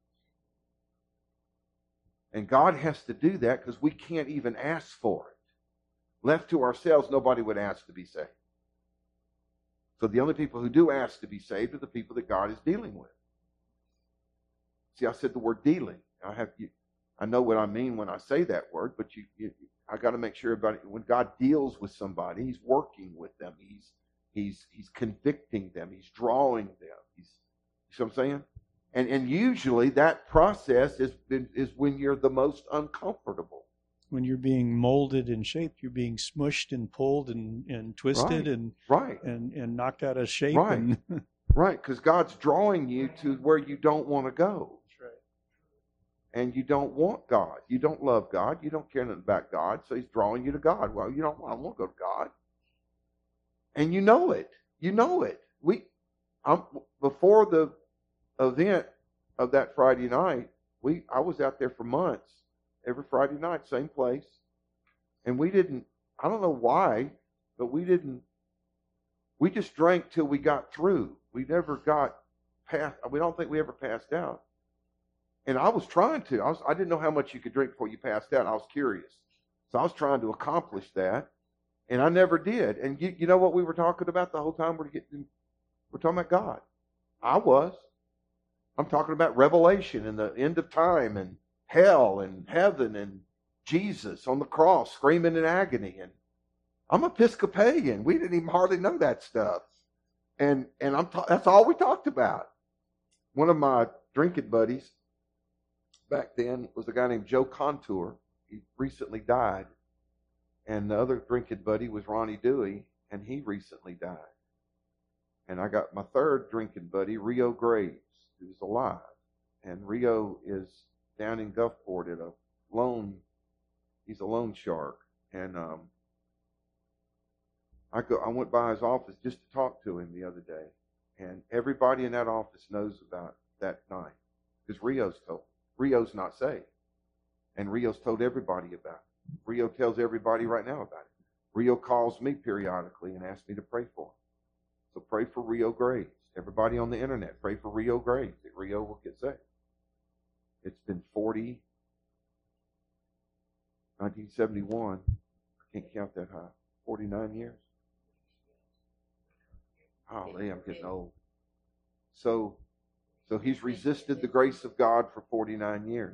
And God has to do that because we can't even ask for it. Left to ourselves, nobody would ask to be saved. So the only people who do ask to be saved are the people that God is dealing with. See, I said the word dealing. I know what I mean when I say that word, but I got to make sure about it. When God deals with somebody, He's working with them. He's convicting them. He's drawing them. You see what I'm saying? And usually that process is when you're the most uncomfortable. When you're being molded and shaped, you're being smushed and pulled and twisted and knocked out of shape. Right, right, because God's drawing you to where you don't want to go. That's right. And you don't want God. You don't love God. You don't care nothing about God. So He's drawing you to God. Well, I don't want to go to God. And you know it. You know it. Before the event of that Friday night, I was out there for months. Every Friday night, same place. And I don't know why, but we just drank till we got through. We never got past, we don't think we ever passed out. And I was trying to. I didn't know how much you could drink before you passed out. I was curious. So I was trying to accomplish that. And I never did. And you know what we were talking about the whole time? We're talking about God. I'm talking about Revelation and the end of time and hell and heaven and Jesus on the cross screaming in agony. And I'm Episcopalian. We didn't even hardly know that stuff. And that's all we talked about. One of my drinking buddies back then was a guy named Joe Contour. He recently died. And the other drinking buddy was Ronnie Dewey, and he recently died. And I got my third drinking buddy, Rio Graves, who's alive. And Rio is down in Gulfport he's a loan shark. And I went by his office just to talk to him the other day. And everybody in that office knows about that night. Because Rio's not saved. And Rio's told everybody about it. Rio tells everybody right now about it. Rio calls me periodically and asks me to pray for him. So pray for Rio Graves. Everybody on the internet, pray for Rio Graves, that Rio will get saved. It's been 1971. I can't count that high. 49 years. Golly, I'm getting old. So he's resisted the grace of God for 49 years.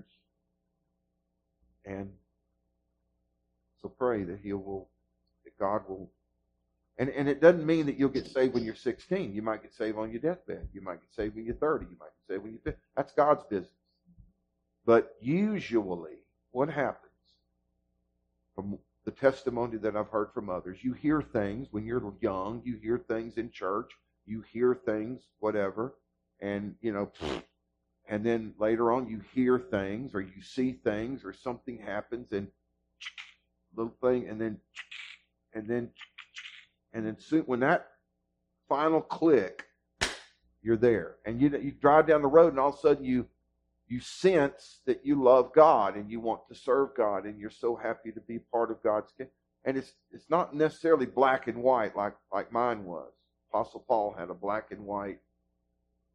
And so pray that God will, and it doesn't mean that you'll get saved when you're 16. You might get saved on your deathbed. You might get saved when you're 30. You might get saved when you're 50. That's God's business. But usually, what happens, from the testimony that I've heard from others, you hear things when you're young, you hear things in church, you hear things, whatever, and, and then later on you hear things or you see things or something happens and little thing, and then soon, when that final click, you're there, and you drive down the road, and all of a sudden you sense that you love God and you want to serve God, and you're so happy to be part of God's kingdom. And it's not necessarily black and white like mine was. Apostle Paul had a black and white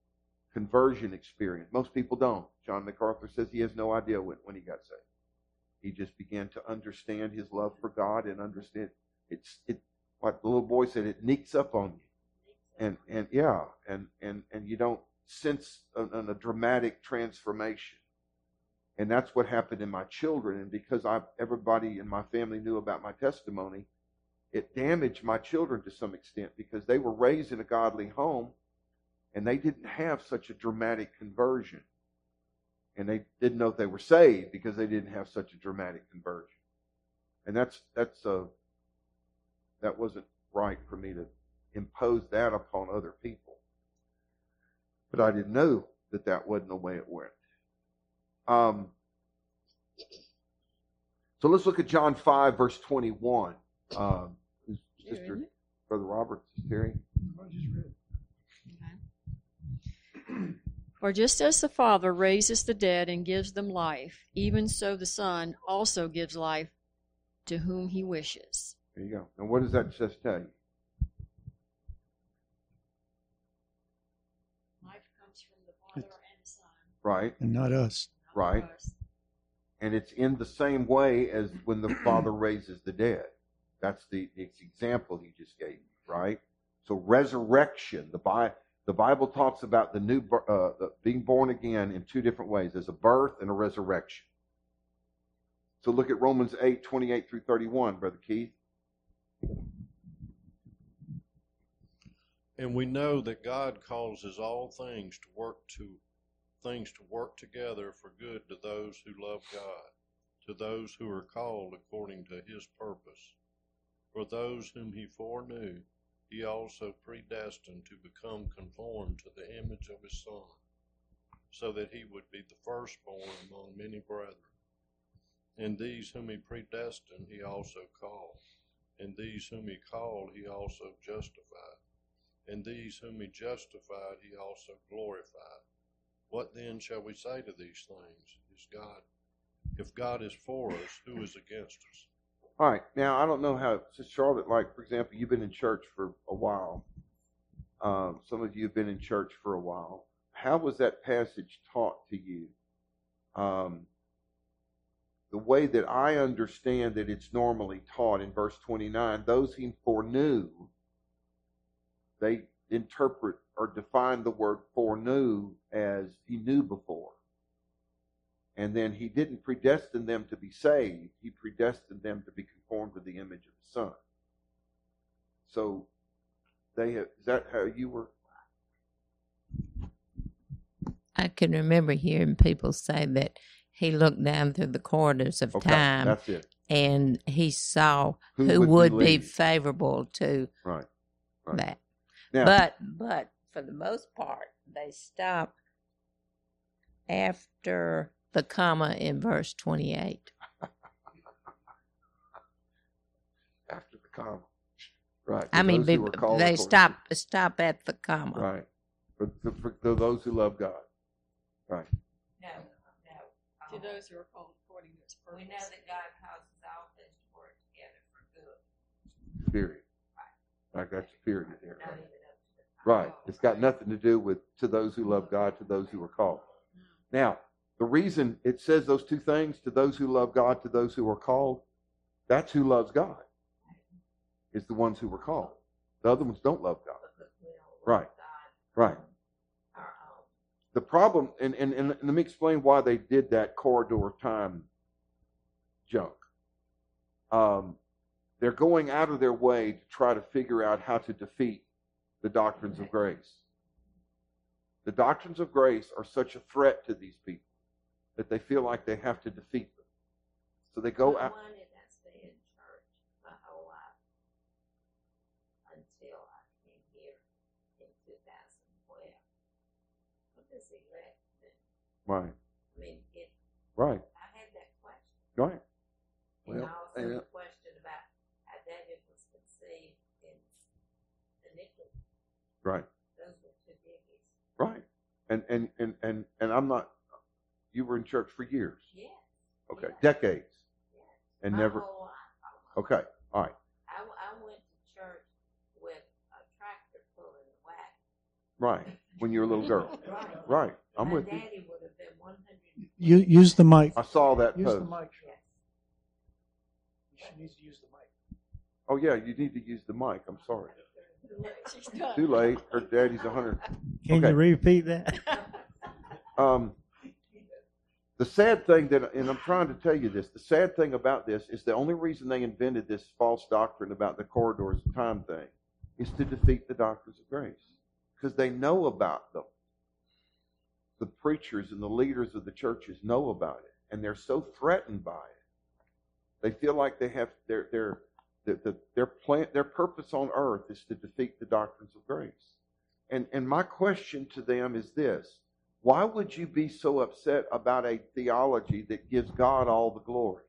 conversion experience. Most people don't. John MacArthur says he has no idea when he got saved. He just began to understand his love for God and understand it. Like the little boy said, it sneaks up on you, and you don't sense a dramatic transformation. And that's what happened in my children. And because everybody in my family knew about my testimony, it damaged my children to some extent because they were raised in a godly home and they didn't have such a dramatic conversion. And they didn't know if they were saved because they didn't have such a dramatic conversion. And that wasn't right for me to impose that upon other people. But I didn't know that wasn't the way it went. So let's look at John 5, verse 21. Sister, Brother Robert, Terry. For just as the Father raises the dead and gives them life, even so the Son also gives life to whom he wishes. There you go. And what does that just tell you? Life comes from the Father and the Son. Right. And not us. Right. And it's in the same way as when the Father raises the dead. That's the example he just gave you, right? So resurrection, the Bible talks about the being born again in two different ways. There's a birth and a resurrection. So look at Romans 8, 28 through 31, Brother Keith. And we know that God causes all things to work together for good to those who love God, to those who are called according to his purpose. For those whom he foreknew, he also predestined to become conformed to the image of his Son, so that he would be the firstborn among many brethren. And these whom he predestined, he also called. And these whom he called, he also justified. And these whom he justified, he also glorified. What then shall we say to these things? If God is for us, who is against us? All right. Now, I don't know how, Sister Charlotte, like, for example, you've been in church for a while. Some of you have been in church for a while. How was that passage taught to you? The way that I understand that it's normally taught in verse 29, those he foreknew, they interpret or define the word foreknew as he knew before. And then he didn't predestine them to be saved. He predestined them to be conformed to the image of the Son. So, is that how you were? I can remember hearing people say that he looked down through the corridors of time, that's it. And he saw who would be favorable to right. that. Now, but for the most part, they stop after the comma in verse 28. After the comma. Right. I mean, they stop at the comma. Right. For those who love God. Right. No. To those who are called according to his purpose. We know that God causes all things to work together for good. Period. Right. That's a period there. Right. It's got nothing to do with to those who love God, to those who are called. Now, the reason it says those two things, to those who love God, to those who are called, that's who loves God, is the ones who were called. The other ones don't love God. Right. Right. The problem, and let me explain why they did that corridor time junk. They're going out of their way to try to figure out how to defeat the doctrines of grace. The doctrines of grace are such a threat to these people that they feel like they have to defeat them. So they go out. I wanted to stay in church my whole life until I came here in 2012. What does elect mean? Right. I mean, right. I had that question. Right. And also the question about how David was conceived in iniquity. Right. Those were two biggies. Right. And I'm not. You were in church for years. Yes. Okay. Yes. Decades. Yes. And My never. whole life. Okay. All right. I went to church with a tractor pulling the wagon. Right. When you were a little girl. Right. I'm My with you. daddy would have been 100. Use the mic. I saw that Use post. the mic. Yes. She needs to use the mic. Oh, yeah, you need to use the mic. I'm sorry. She's done. Too late. Her daddy's 100. Can Okay. you repeat that? The sad thing and I'm trying to tell you this, the sad thing about this is the only reason they invented this false doctrine about the corridors of time thing is to defeat the doctrines of grace. Because they know about them. The preachers and the leaders of the churches know about it. And they're so threatened by it. They feel like they have their purpose on earth is to defeat the doctrines of grace. And my question to them is this. Why would you be so upset about a theology that gives God all the glory?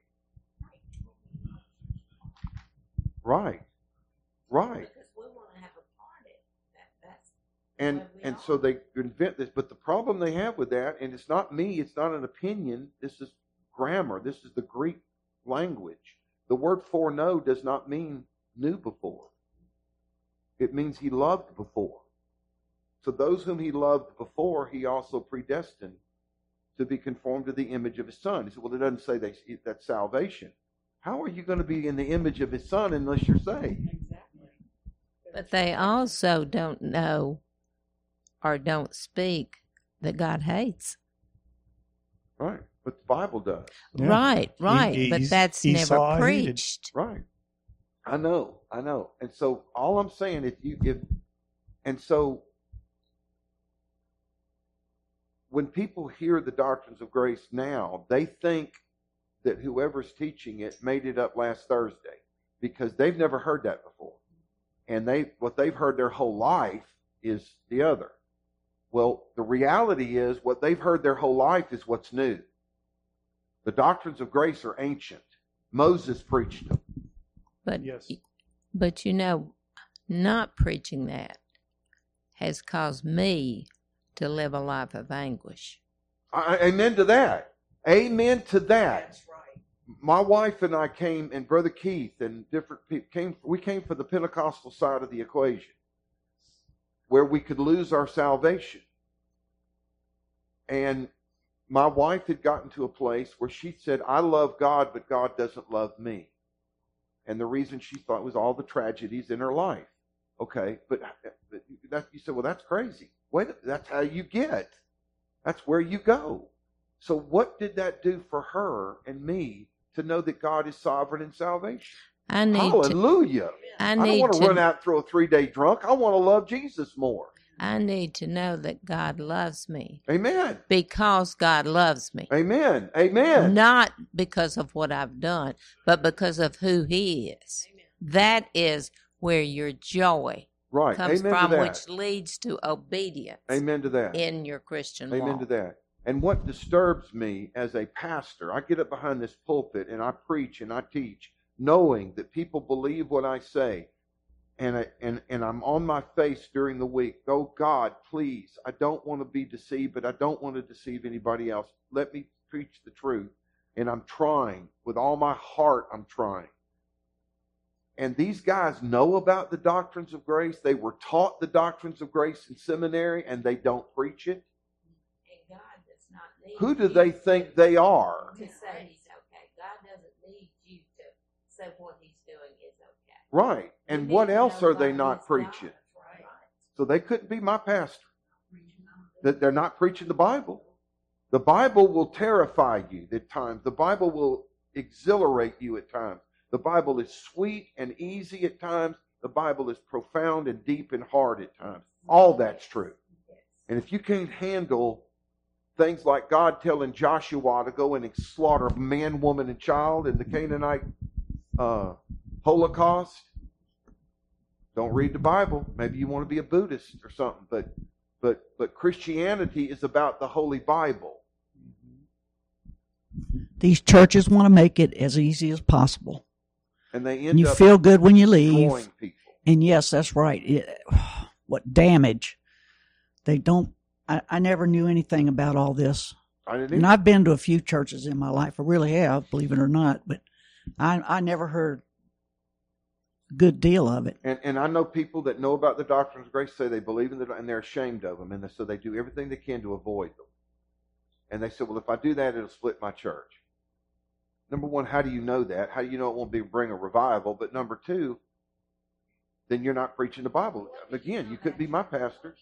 Right. Right. Because we want to have a part in that. And so they invent this. But the problem they have with that, and it's not me, it's not an opinion, this is grammar, this is the Greek language. The word foreknow does not mean knew before. It means he loved before. So those whom he loved before, he also predestined to be conformed to the image of his son. He said, well, it doesn't say that's salvation. How are you going to be in the image of his son unless you're saved? Exactly. But they also don't know or don't speak that God hates. Right. But the Bible does. Yeah. Right. But that's never Esau hated. preached. Right. I know. And so all I'm saying, so when people hear the doctrines of grace now, they think that whoever's teaching it made it up last Thursday because they've never heard that before. And what they've heard their whole life is the other. Well, the reality is what they've heard their whole life is what's new. The doctrines of grace are ancient. Moses preached them. But Yes. But not preaching that has caused me to live a life of anguish. Amen to that. Amen to that. That's right. My wife and I came, and Brother Keith and different people we came from the Pentecostal side of the equation, where we could lose our salvation. And my wife had gotten to a place where she said, I love God, but God doesn't love me. And the reason she thought was all the tragedies in her life. Okay, but you said, well, that's crazy. Wait, that's how you get. That's where you go. So what did that do for her and me to know that God is sovereign in salvation? Hallelujah. I don't want to run out and throw a 3-day drunk. I want to love Jesus more. I need to know that God loves me. Amen. Because God loves me. Amen. Amen. Not because of what I've done, but because of who he is. Amen. That is where your joy comes from, which leads to obedience. Amen to that. In your Christian walk. Amen to that. And what disturbs me as a pastor, I get up behind this pulpit and I preach and I teach, knowing that people believe what I say. And I'm on my face during the week. Oh, God, please, I don't want to be deceived, but I don't want to deceive anybody else. Let me preach the truth. And I'm trying. With all my heart, I'm trying. And these guys know about the doctrines of grace. They were taught the doctrines of grace in seminary, and they don't preach it. And God does not need Who do they think they are? To say he's okay. God doesn't need you to say what he's doing is okay. Right. And what else are they not preaching? Right. So they couldn't be my pastor. That they're not preaching the Bible. The Bible will terrify you at times. The Bible will exhilarate you at times. The Bible is sweet and easy at times. The Bible is profound and deep and hard at times. All that's true. And if you can't handle things like God telling Joshua to go and slaughter man, woman, and child in the Canaanite Holocaust, don't read the Bible. Maybe you want to be a Buddhist or something. But Christianity is about the Holy Bible. These churches want to make it as easy as possible. And they And you feel good when you leave. people. And yes, that's right. What damage. They don't. I never knew anything about all this. I didn't And I've been to a few churches in my life. I really have, believe it or not. But I never heard a good deal of it. And I know people that know about the doctrines of grace say they believe in it and they're ashamed of them. And so they do everything they can to avoid them. And they say, well, if I do that, it'll split my church. number one, how do you know that? How do you know it won't bring a revival? But number two, then you're not preaching the Bible. Again, you couldn't be my pastor.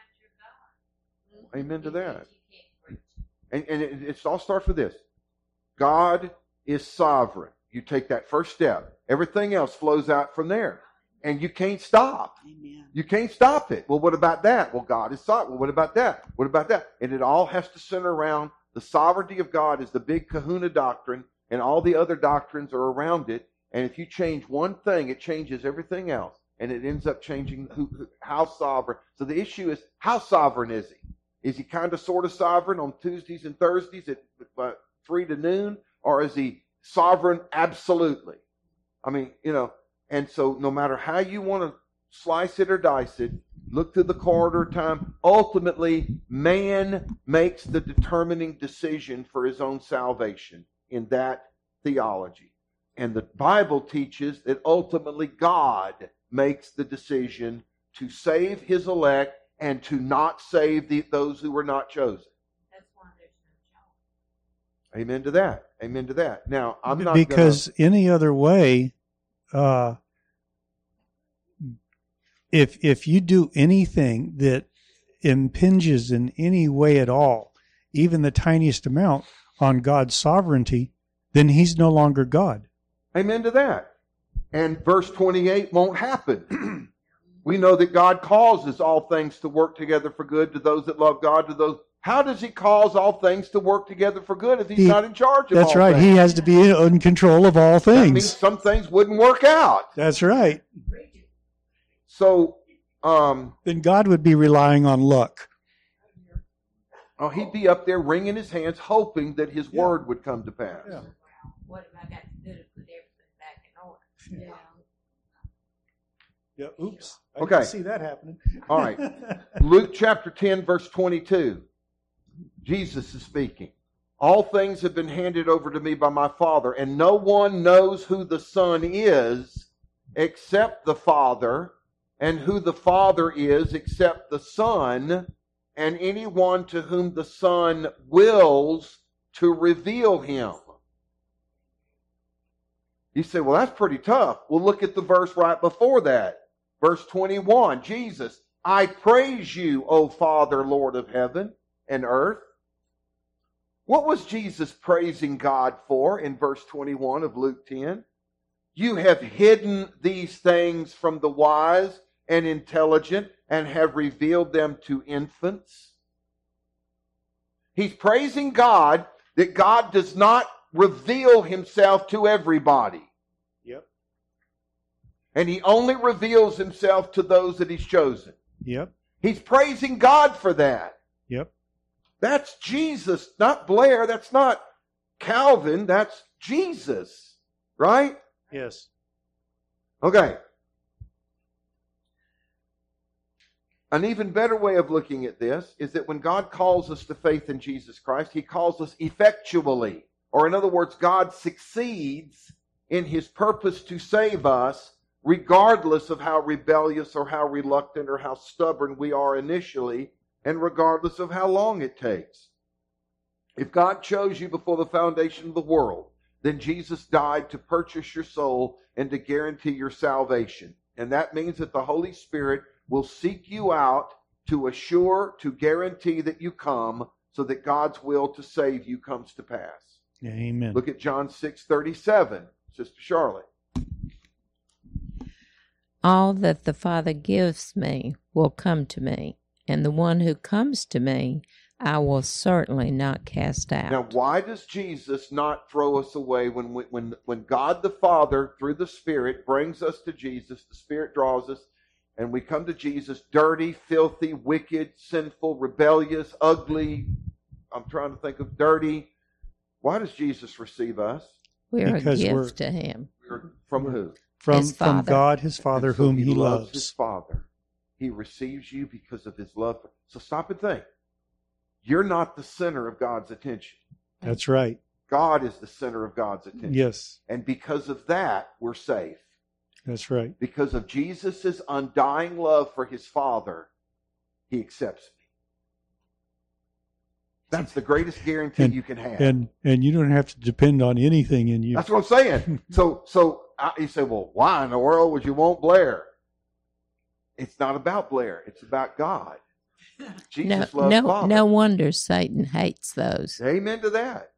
Amen to that. And it all starts with this. God is sovereign. You take that first step. Everything else flows out from there. And you can't stop. Amen. You can't stop it. Well, what about that? Well, God is sovereign. Well, what about that? What about that? And it all has to center around the sovereignty of God is the big kahuna doctrine, and all the other doctrines are around it. And if you change one thing, it changes everything else. And it ends up changing how sovereign. So the issue is, how sovereign is he? Is he kind of sort of sovereign on Tuesdays and Thursdays at 3 to noon? Or is he sovereign absolutely? I mean, and so no matter how you want to slice it or dice it, look through the corridor time, ultimately man makes the determining decision for his own salvation in that theology. And the Bible teaches that ultimately God makes the decision to save his elect and to not save those who were not chosen. That's why there's no choice. Amen to that. Amen to that. Now, I'm not because any other way, if you do anything that impinges in any way at all, even the tiniest amount, on God's sovereignty, then he's no longer God. Amen to that. And verse 28 won't happen. We know that God causes all things to work together for good to those that love God, to those. How does he cause all things to work together for good if he's not in charge of all things? That's right. He has to be in control of all things. That means some things wouldn't work out. That's right. So, then God would be relying on luck. oh, he'd be up there wringing his hands, hoping that his word would come to pass. Yeah. What have I got to do to put everything back in order? Yeah. Yeah. Oops. I Okay. didn't see that happening. All right. Luke chapter 10, verse 22. Jesus is speaking. All things have been handed over to me by my Father, and no one knows who the Son is except the Father, and who the Father is except the Son, and anyone to whom the Son wills to reveal him. You say, well, that's pretty tough. Well, look at the verse right before that. Verse 21, Jesus, I praise you, O Father, Lord of heaven and earth. What was Jesus praising God for in verse 21 of Luke 10? You have hidden these things from the wise and intelligent and have revealed them to infants. He's praising God that God does not reveal himself to everybody. Yep. And he only reveals himself to those that he's chosen. Yep. He's praising God for that. Yep. That's Jesus, not Blair. That's not Calvin. That's Jesus. Right? Yes. Okay. An even better way of looking at this is that when God calls us to faith in Jesus Christ, he calls us effectually. Or in other words, God succeeds in his purpose to save us regardless of how rebellious or how reluctant or how stubborn we are initially, and regardless of how long it takes. If God chose you before the foundation of the world, then Jesus died to purchase your soul and to guarantee your salvation. And that means that the Holy Spirit will seek you out to assure, to guarantee that you come so that God's will to save you comes to pass. Yeah, amen. Look at John 6:37, Sister Charlotte. All that the Father gives me will come to me, and the one who comes to me I will certainly not cast out. Now, why does Jesus not throw us away when God the Father, through the Spirit, brings us to Jesus, the Spirit draws us, and we come to Jesus dirty, filthy, wicked, sinful, rebellious, ugly, I'm trying to think of dirty. Why does Jesus receive us? We're Because a gift we're- to him. From who? From His Father. God, his Father, And so whom he loves loves. his Father. He receives you because of his love. So stop and think. You're not the center of God's attention. That's right. God is the center of God's attention. Yes, And because of that, we're safe. that's right. Because of Jesus' undying love for his Father, he accepts me. That's the greatest guarantee you can have. And you don't have to depend on anything in you. That's what I'm saying. You say, well, why in the world would you want Blair? It's not about Blair. It's about God. Jesus loves Father. No wonder Satan hates those. Amen to that.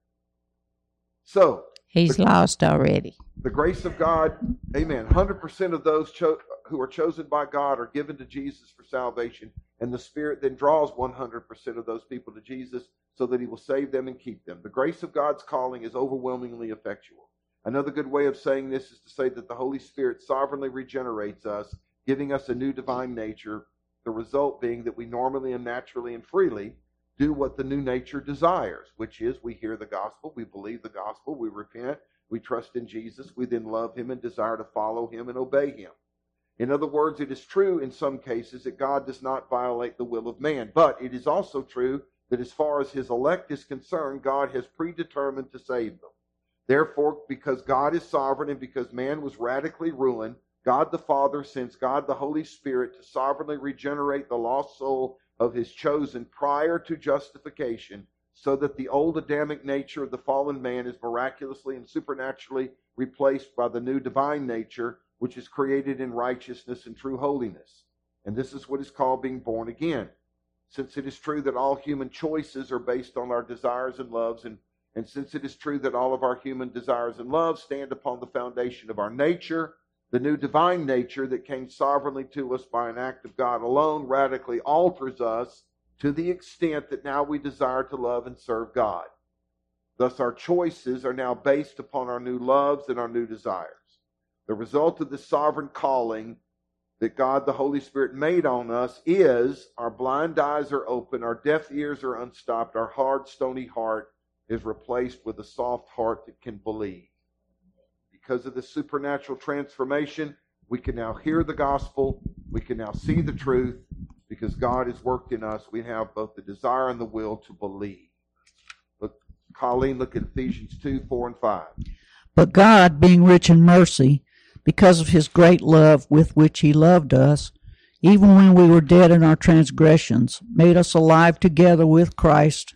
So He's lost already. The grace of God, amen. 100% of those who are chosen by God are given to Jesus for salvation, and the Spirit then draws 100% of those people to Jesus so that He will save them and keep them. The grace of God's calling is overwhelmingly effectual. Another good way of saying this is to say that the Holy Spirit sovereignly regenerates us, giving us a new divine nature, the result being that we normally and naturally and freely do what the new nature desires, which is we hear the gospel, we believe the gospel, we repent, we trust in Jesus, we then love Him and desire to follow Him and obey Him. In other words, it is true in some cases that God does not violate the will of man, but it is also true that as far as His elect is concerned, God has predetermined to save them. Therefore, because God is sovereign and because man was radically ruined, God the Father sends God the Holy Spirit to sovereignly regenerate the lost soul of His chosen prior to justification, so that the old Adamic nature of the fallen man is miraculously and supernaturally replaced by the new divine nature, which is created in righteousness and true holiness. And this is what is called being born again. Since it is true that all human choices are based on our desires and loves, and since it is true that all of our human desires and loves stand upon the foundation of our nature, the new divine nature that came sovereignly to us by an act of God alone radically alters us to the extent that now we desire to love and serve God. Thus our choices are now based upon our new loves and our new desires. The result of this sovereign calling that God the Holy Spirit made on us is our blind eyes are open, our deaf ears are unstopped, our hard, stony heart is replaced with a soft heart that can believe. Because of the supernatural transformation, we can now hear the gospel, we can now see the truth. Because God has worked in us, we have both the desire and the will to believe. Look, Colleen, look at Ephesians 2, 4, and 5. But God, being rich in mercy, because of His great love with which He loved us, even when we were dead in our transgressions, made us alive together with Christ.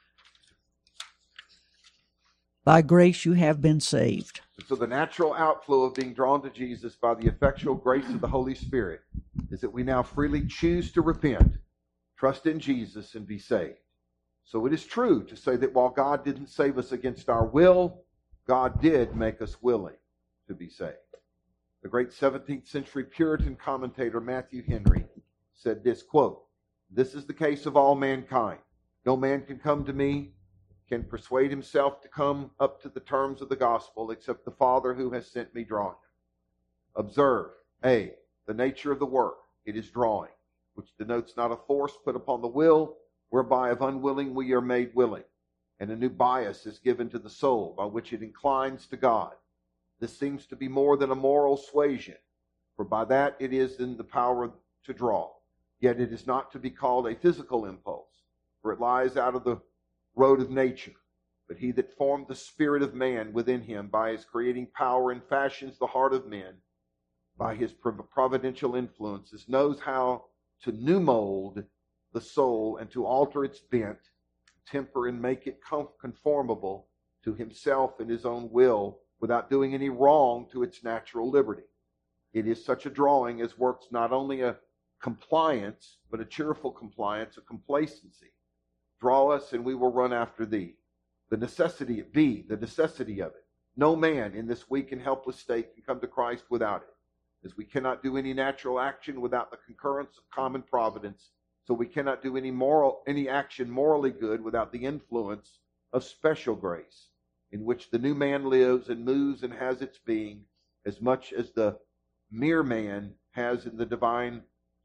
By grace you have been saved. So the natural outflow of being drawn to Jesus by the effectual grace of the Holy Spirit is that we now freely choose to repent, trust in Jesus, and be saved. So it is true to say that while God didn't save us against our will, God did make us willing to be saved. The great 17th century Puritan commentator Matthew Henry said this, quote, "This is the case of all mankind. No man can come to me, can persuade himself to come up to the terms of the gospel except the Father who has sent me draw him." Observe, A, the nature of the work. It is drawing, which denotes not a force put upon the will, whereby of unwilling we are made willing, and a new bias is given to the soul by which it inclines to God. This seems to be more than a moral suasion, for by that it is in the power to draw. Yet it is not to be called a physical impulse, for it lies out of the road of nature. But He that formed the spirit of man within him by His creating power and fashions the heart of men by His providential influences, knows how to new mold the soul and to alter its bent, temper, and make it conformable to Himself and His own will without doing any wrong to its natural liberty. It is such a drawing as works not only a compliance, but a cheerful compliance, a complacency. Draw us and we will run after Thee. The necessity of it. No man in this weak and helpless state can come to Christ without it. As we cannot do any natural action without the concurrence of common providence, so we cannot do any action morally good without the influence of special grace, in which the new man lives and moves and has its being, as much as the mere man has in the divine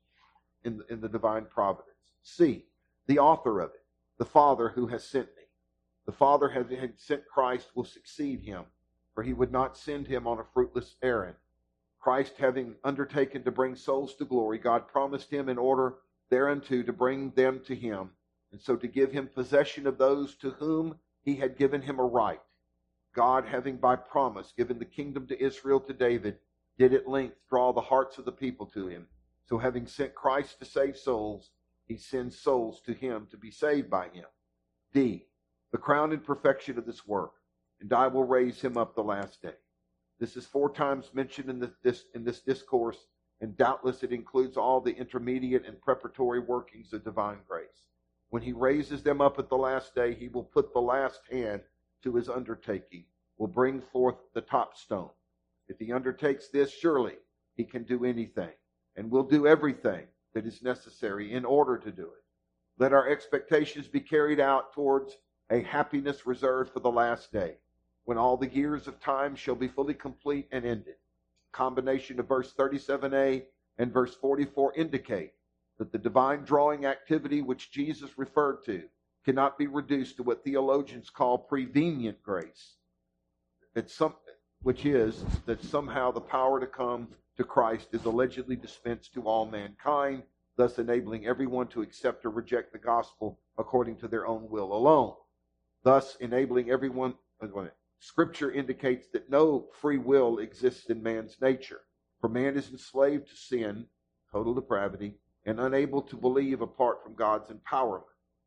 providence. C, the author of it, the Father who has sent me. The Father having sent Christ will succeed Him, for He would not send Him on a fruitless errand. Christ having undertaken to bring souls to glory, God promised Him in order thereunto to bring them to Him, and so to give Him possession of those to whom He had given Him a right. God, having by promise given the kingdom to Israel to David, did at length draw the hearts of the people to Him. So having sent Christ to save souls, He sends souls to Him to be saved by Him. D, the crown and perfection of this work, and I will raise him up the last day. This is 4 times mentioned in this discourse, and doubtless it includes all the intermediate and preparatory workings of divine grace. When he raises them up at the last day, he will put the last hand to his undertaking, will bring forth the top stone. If he undertakes this, surely he can do anything, and will do everything that is necessary in order to do it. Let our expectations be carried out towards a happiness reserved for the last day, when all the years of time shall be fully complete and ended. Combination of verse 37a and verse 44 indicate that the divine drawing activity which Jesus referred to cannot be reduced to what theologians call prevenient grace. Which is that somehow the power to come to Christ is allegedly dispensed to all mankind, thus enabling everyone to accept or reject the gospel according to their own will alone. Thus enabling everyone. Scripture indicates that no free will exists in man's nature, for man is enslaved to sin, total depravity, and unable to believe apart from God's empowerment.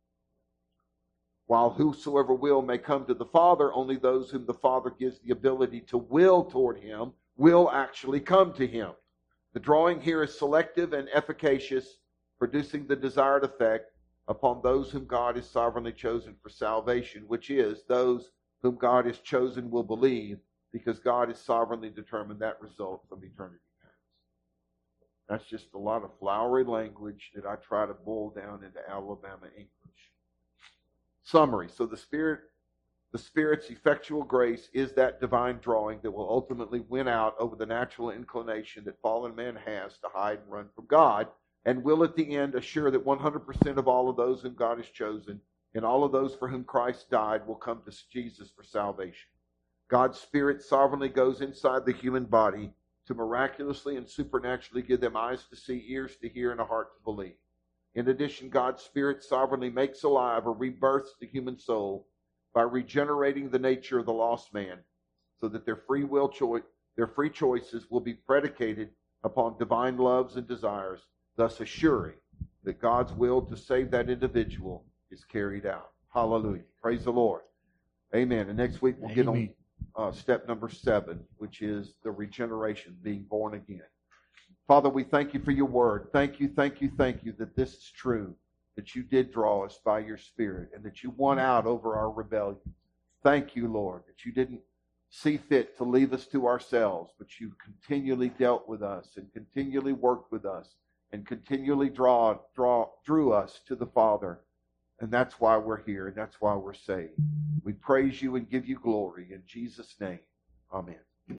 While whosoever will may come to the Father, only those whom the Father gives the ability to will toward him will actually come to him. The drawing here is selective and efficacious, producing the desired effect upon those whom God has sovereignly chosen for salvation, which is those whom God has chosen will believe, because God has sovereignly determined that result from eternity past. That's just a lot of flowery language that I try to boil down into Alabama English. Summary. So the Spirit's effectual grace is that divine drawing that will ultimately win out over the natural inclination that fallen man has to hide and run from God, and will at the end assure that 100% of all of those whom God has chosen and all of those for whom Christ died will come to Jesus for salvation. God's Spirit sovereignly goes inside the human body to miraculously and supernaturally give them eyes to see, ears to hear, and a heart to believe. In addition, God's Spirit sovereignly makes alive or rebirths the human soul by regenerating the nature of the lost man, so that their free choices will be predicated upon divine loves and desires, thus assuring that God's will to save that individual is carried out. Hallelujah. Praise the Lord. Amen. And next week we'll get on step number 7, which is the regeneration, being born again. Father, we thank you for your word. Thank you that this is true, that you did draw us by your Spirit, and that you won out over our rebellion. Thank you, Lord, that you didn't see fit to leave us to ourselves, but you continually dealt with us and continually worked with us and continually drew us to the Father. And that's why we're here, and that's why we're saved. We praise you and give you glory in Jesus' name. Amen.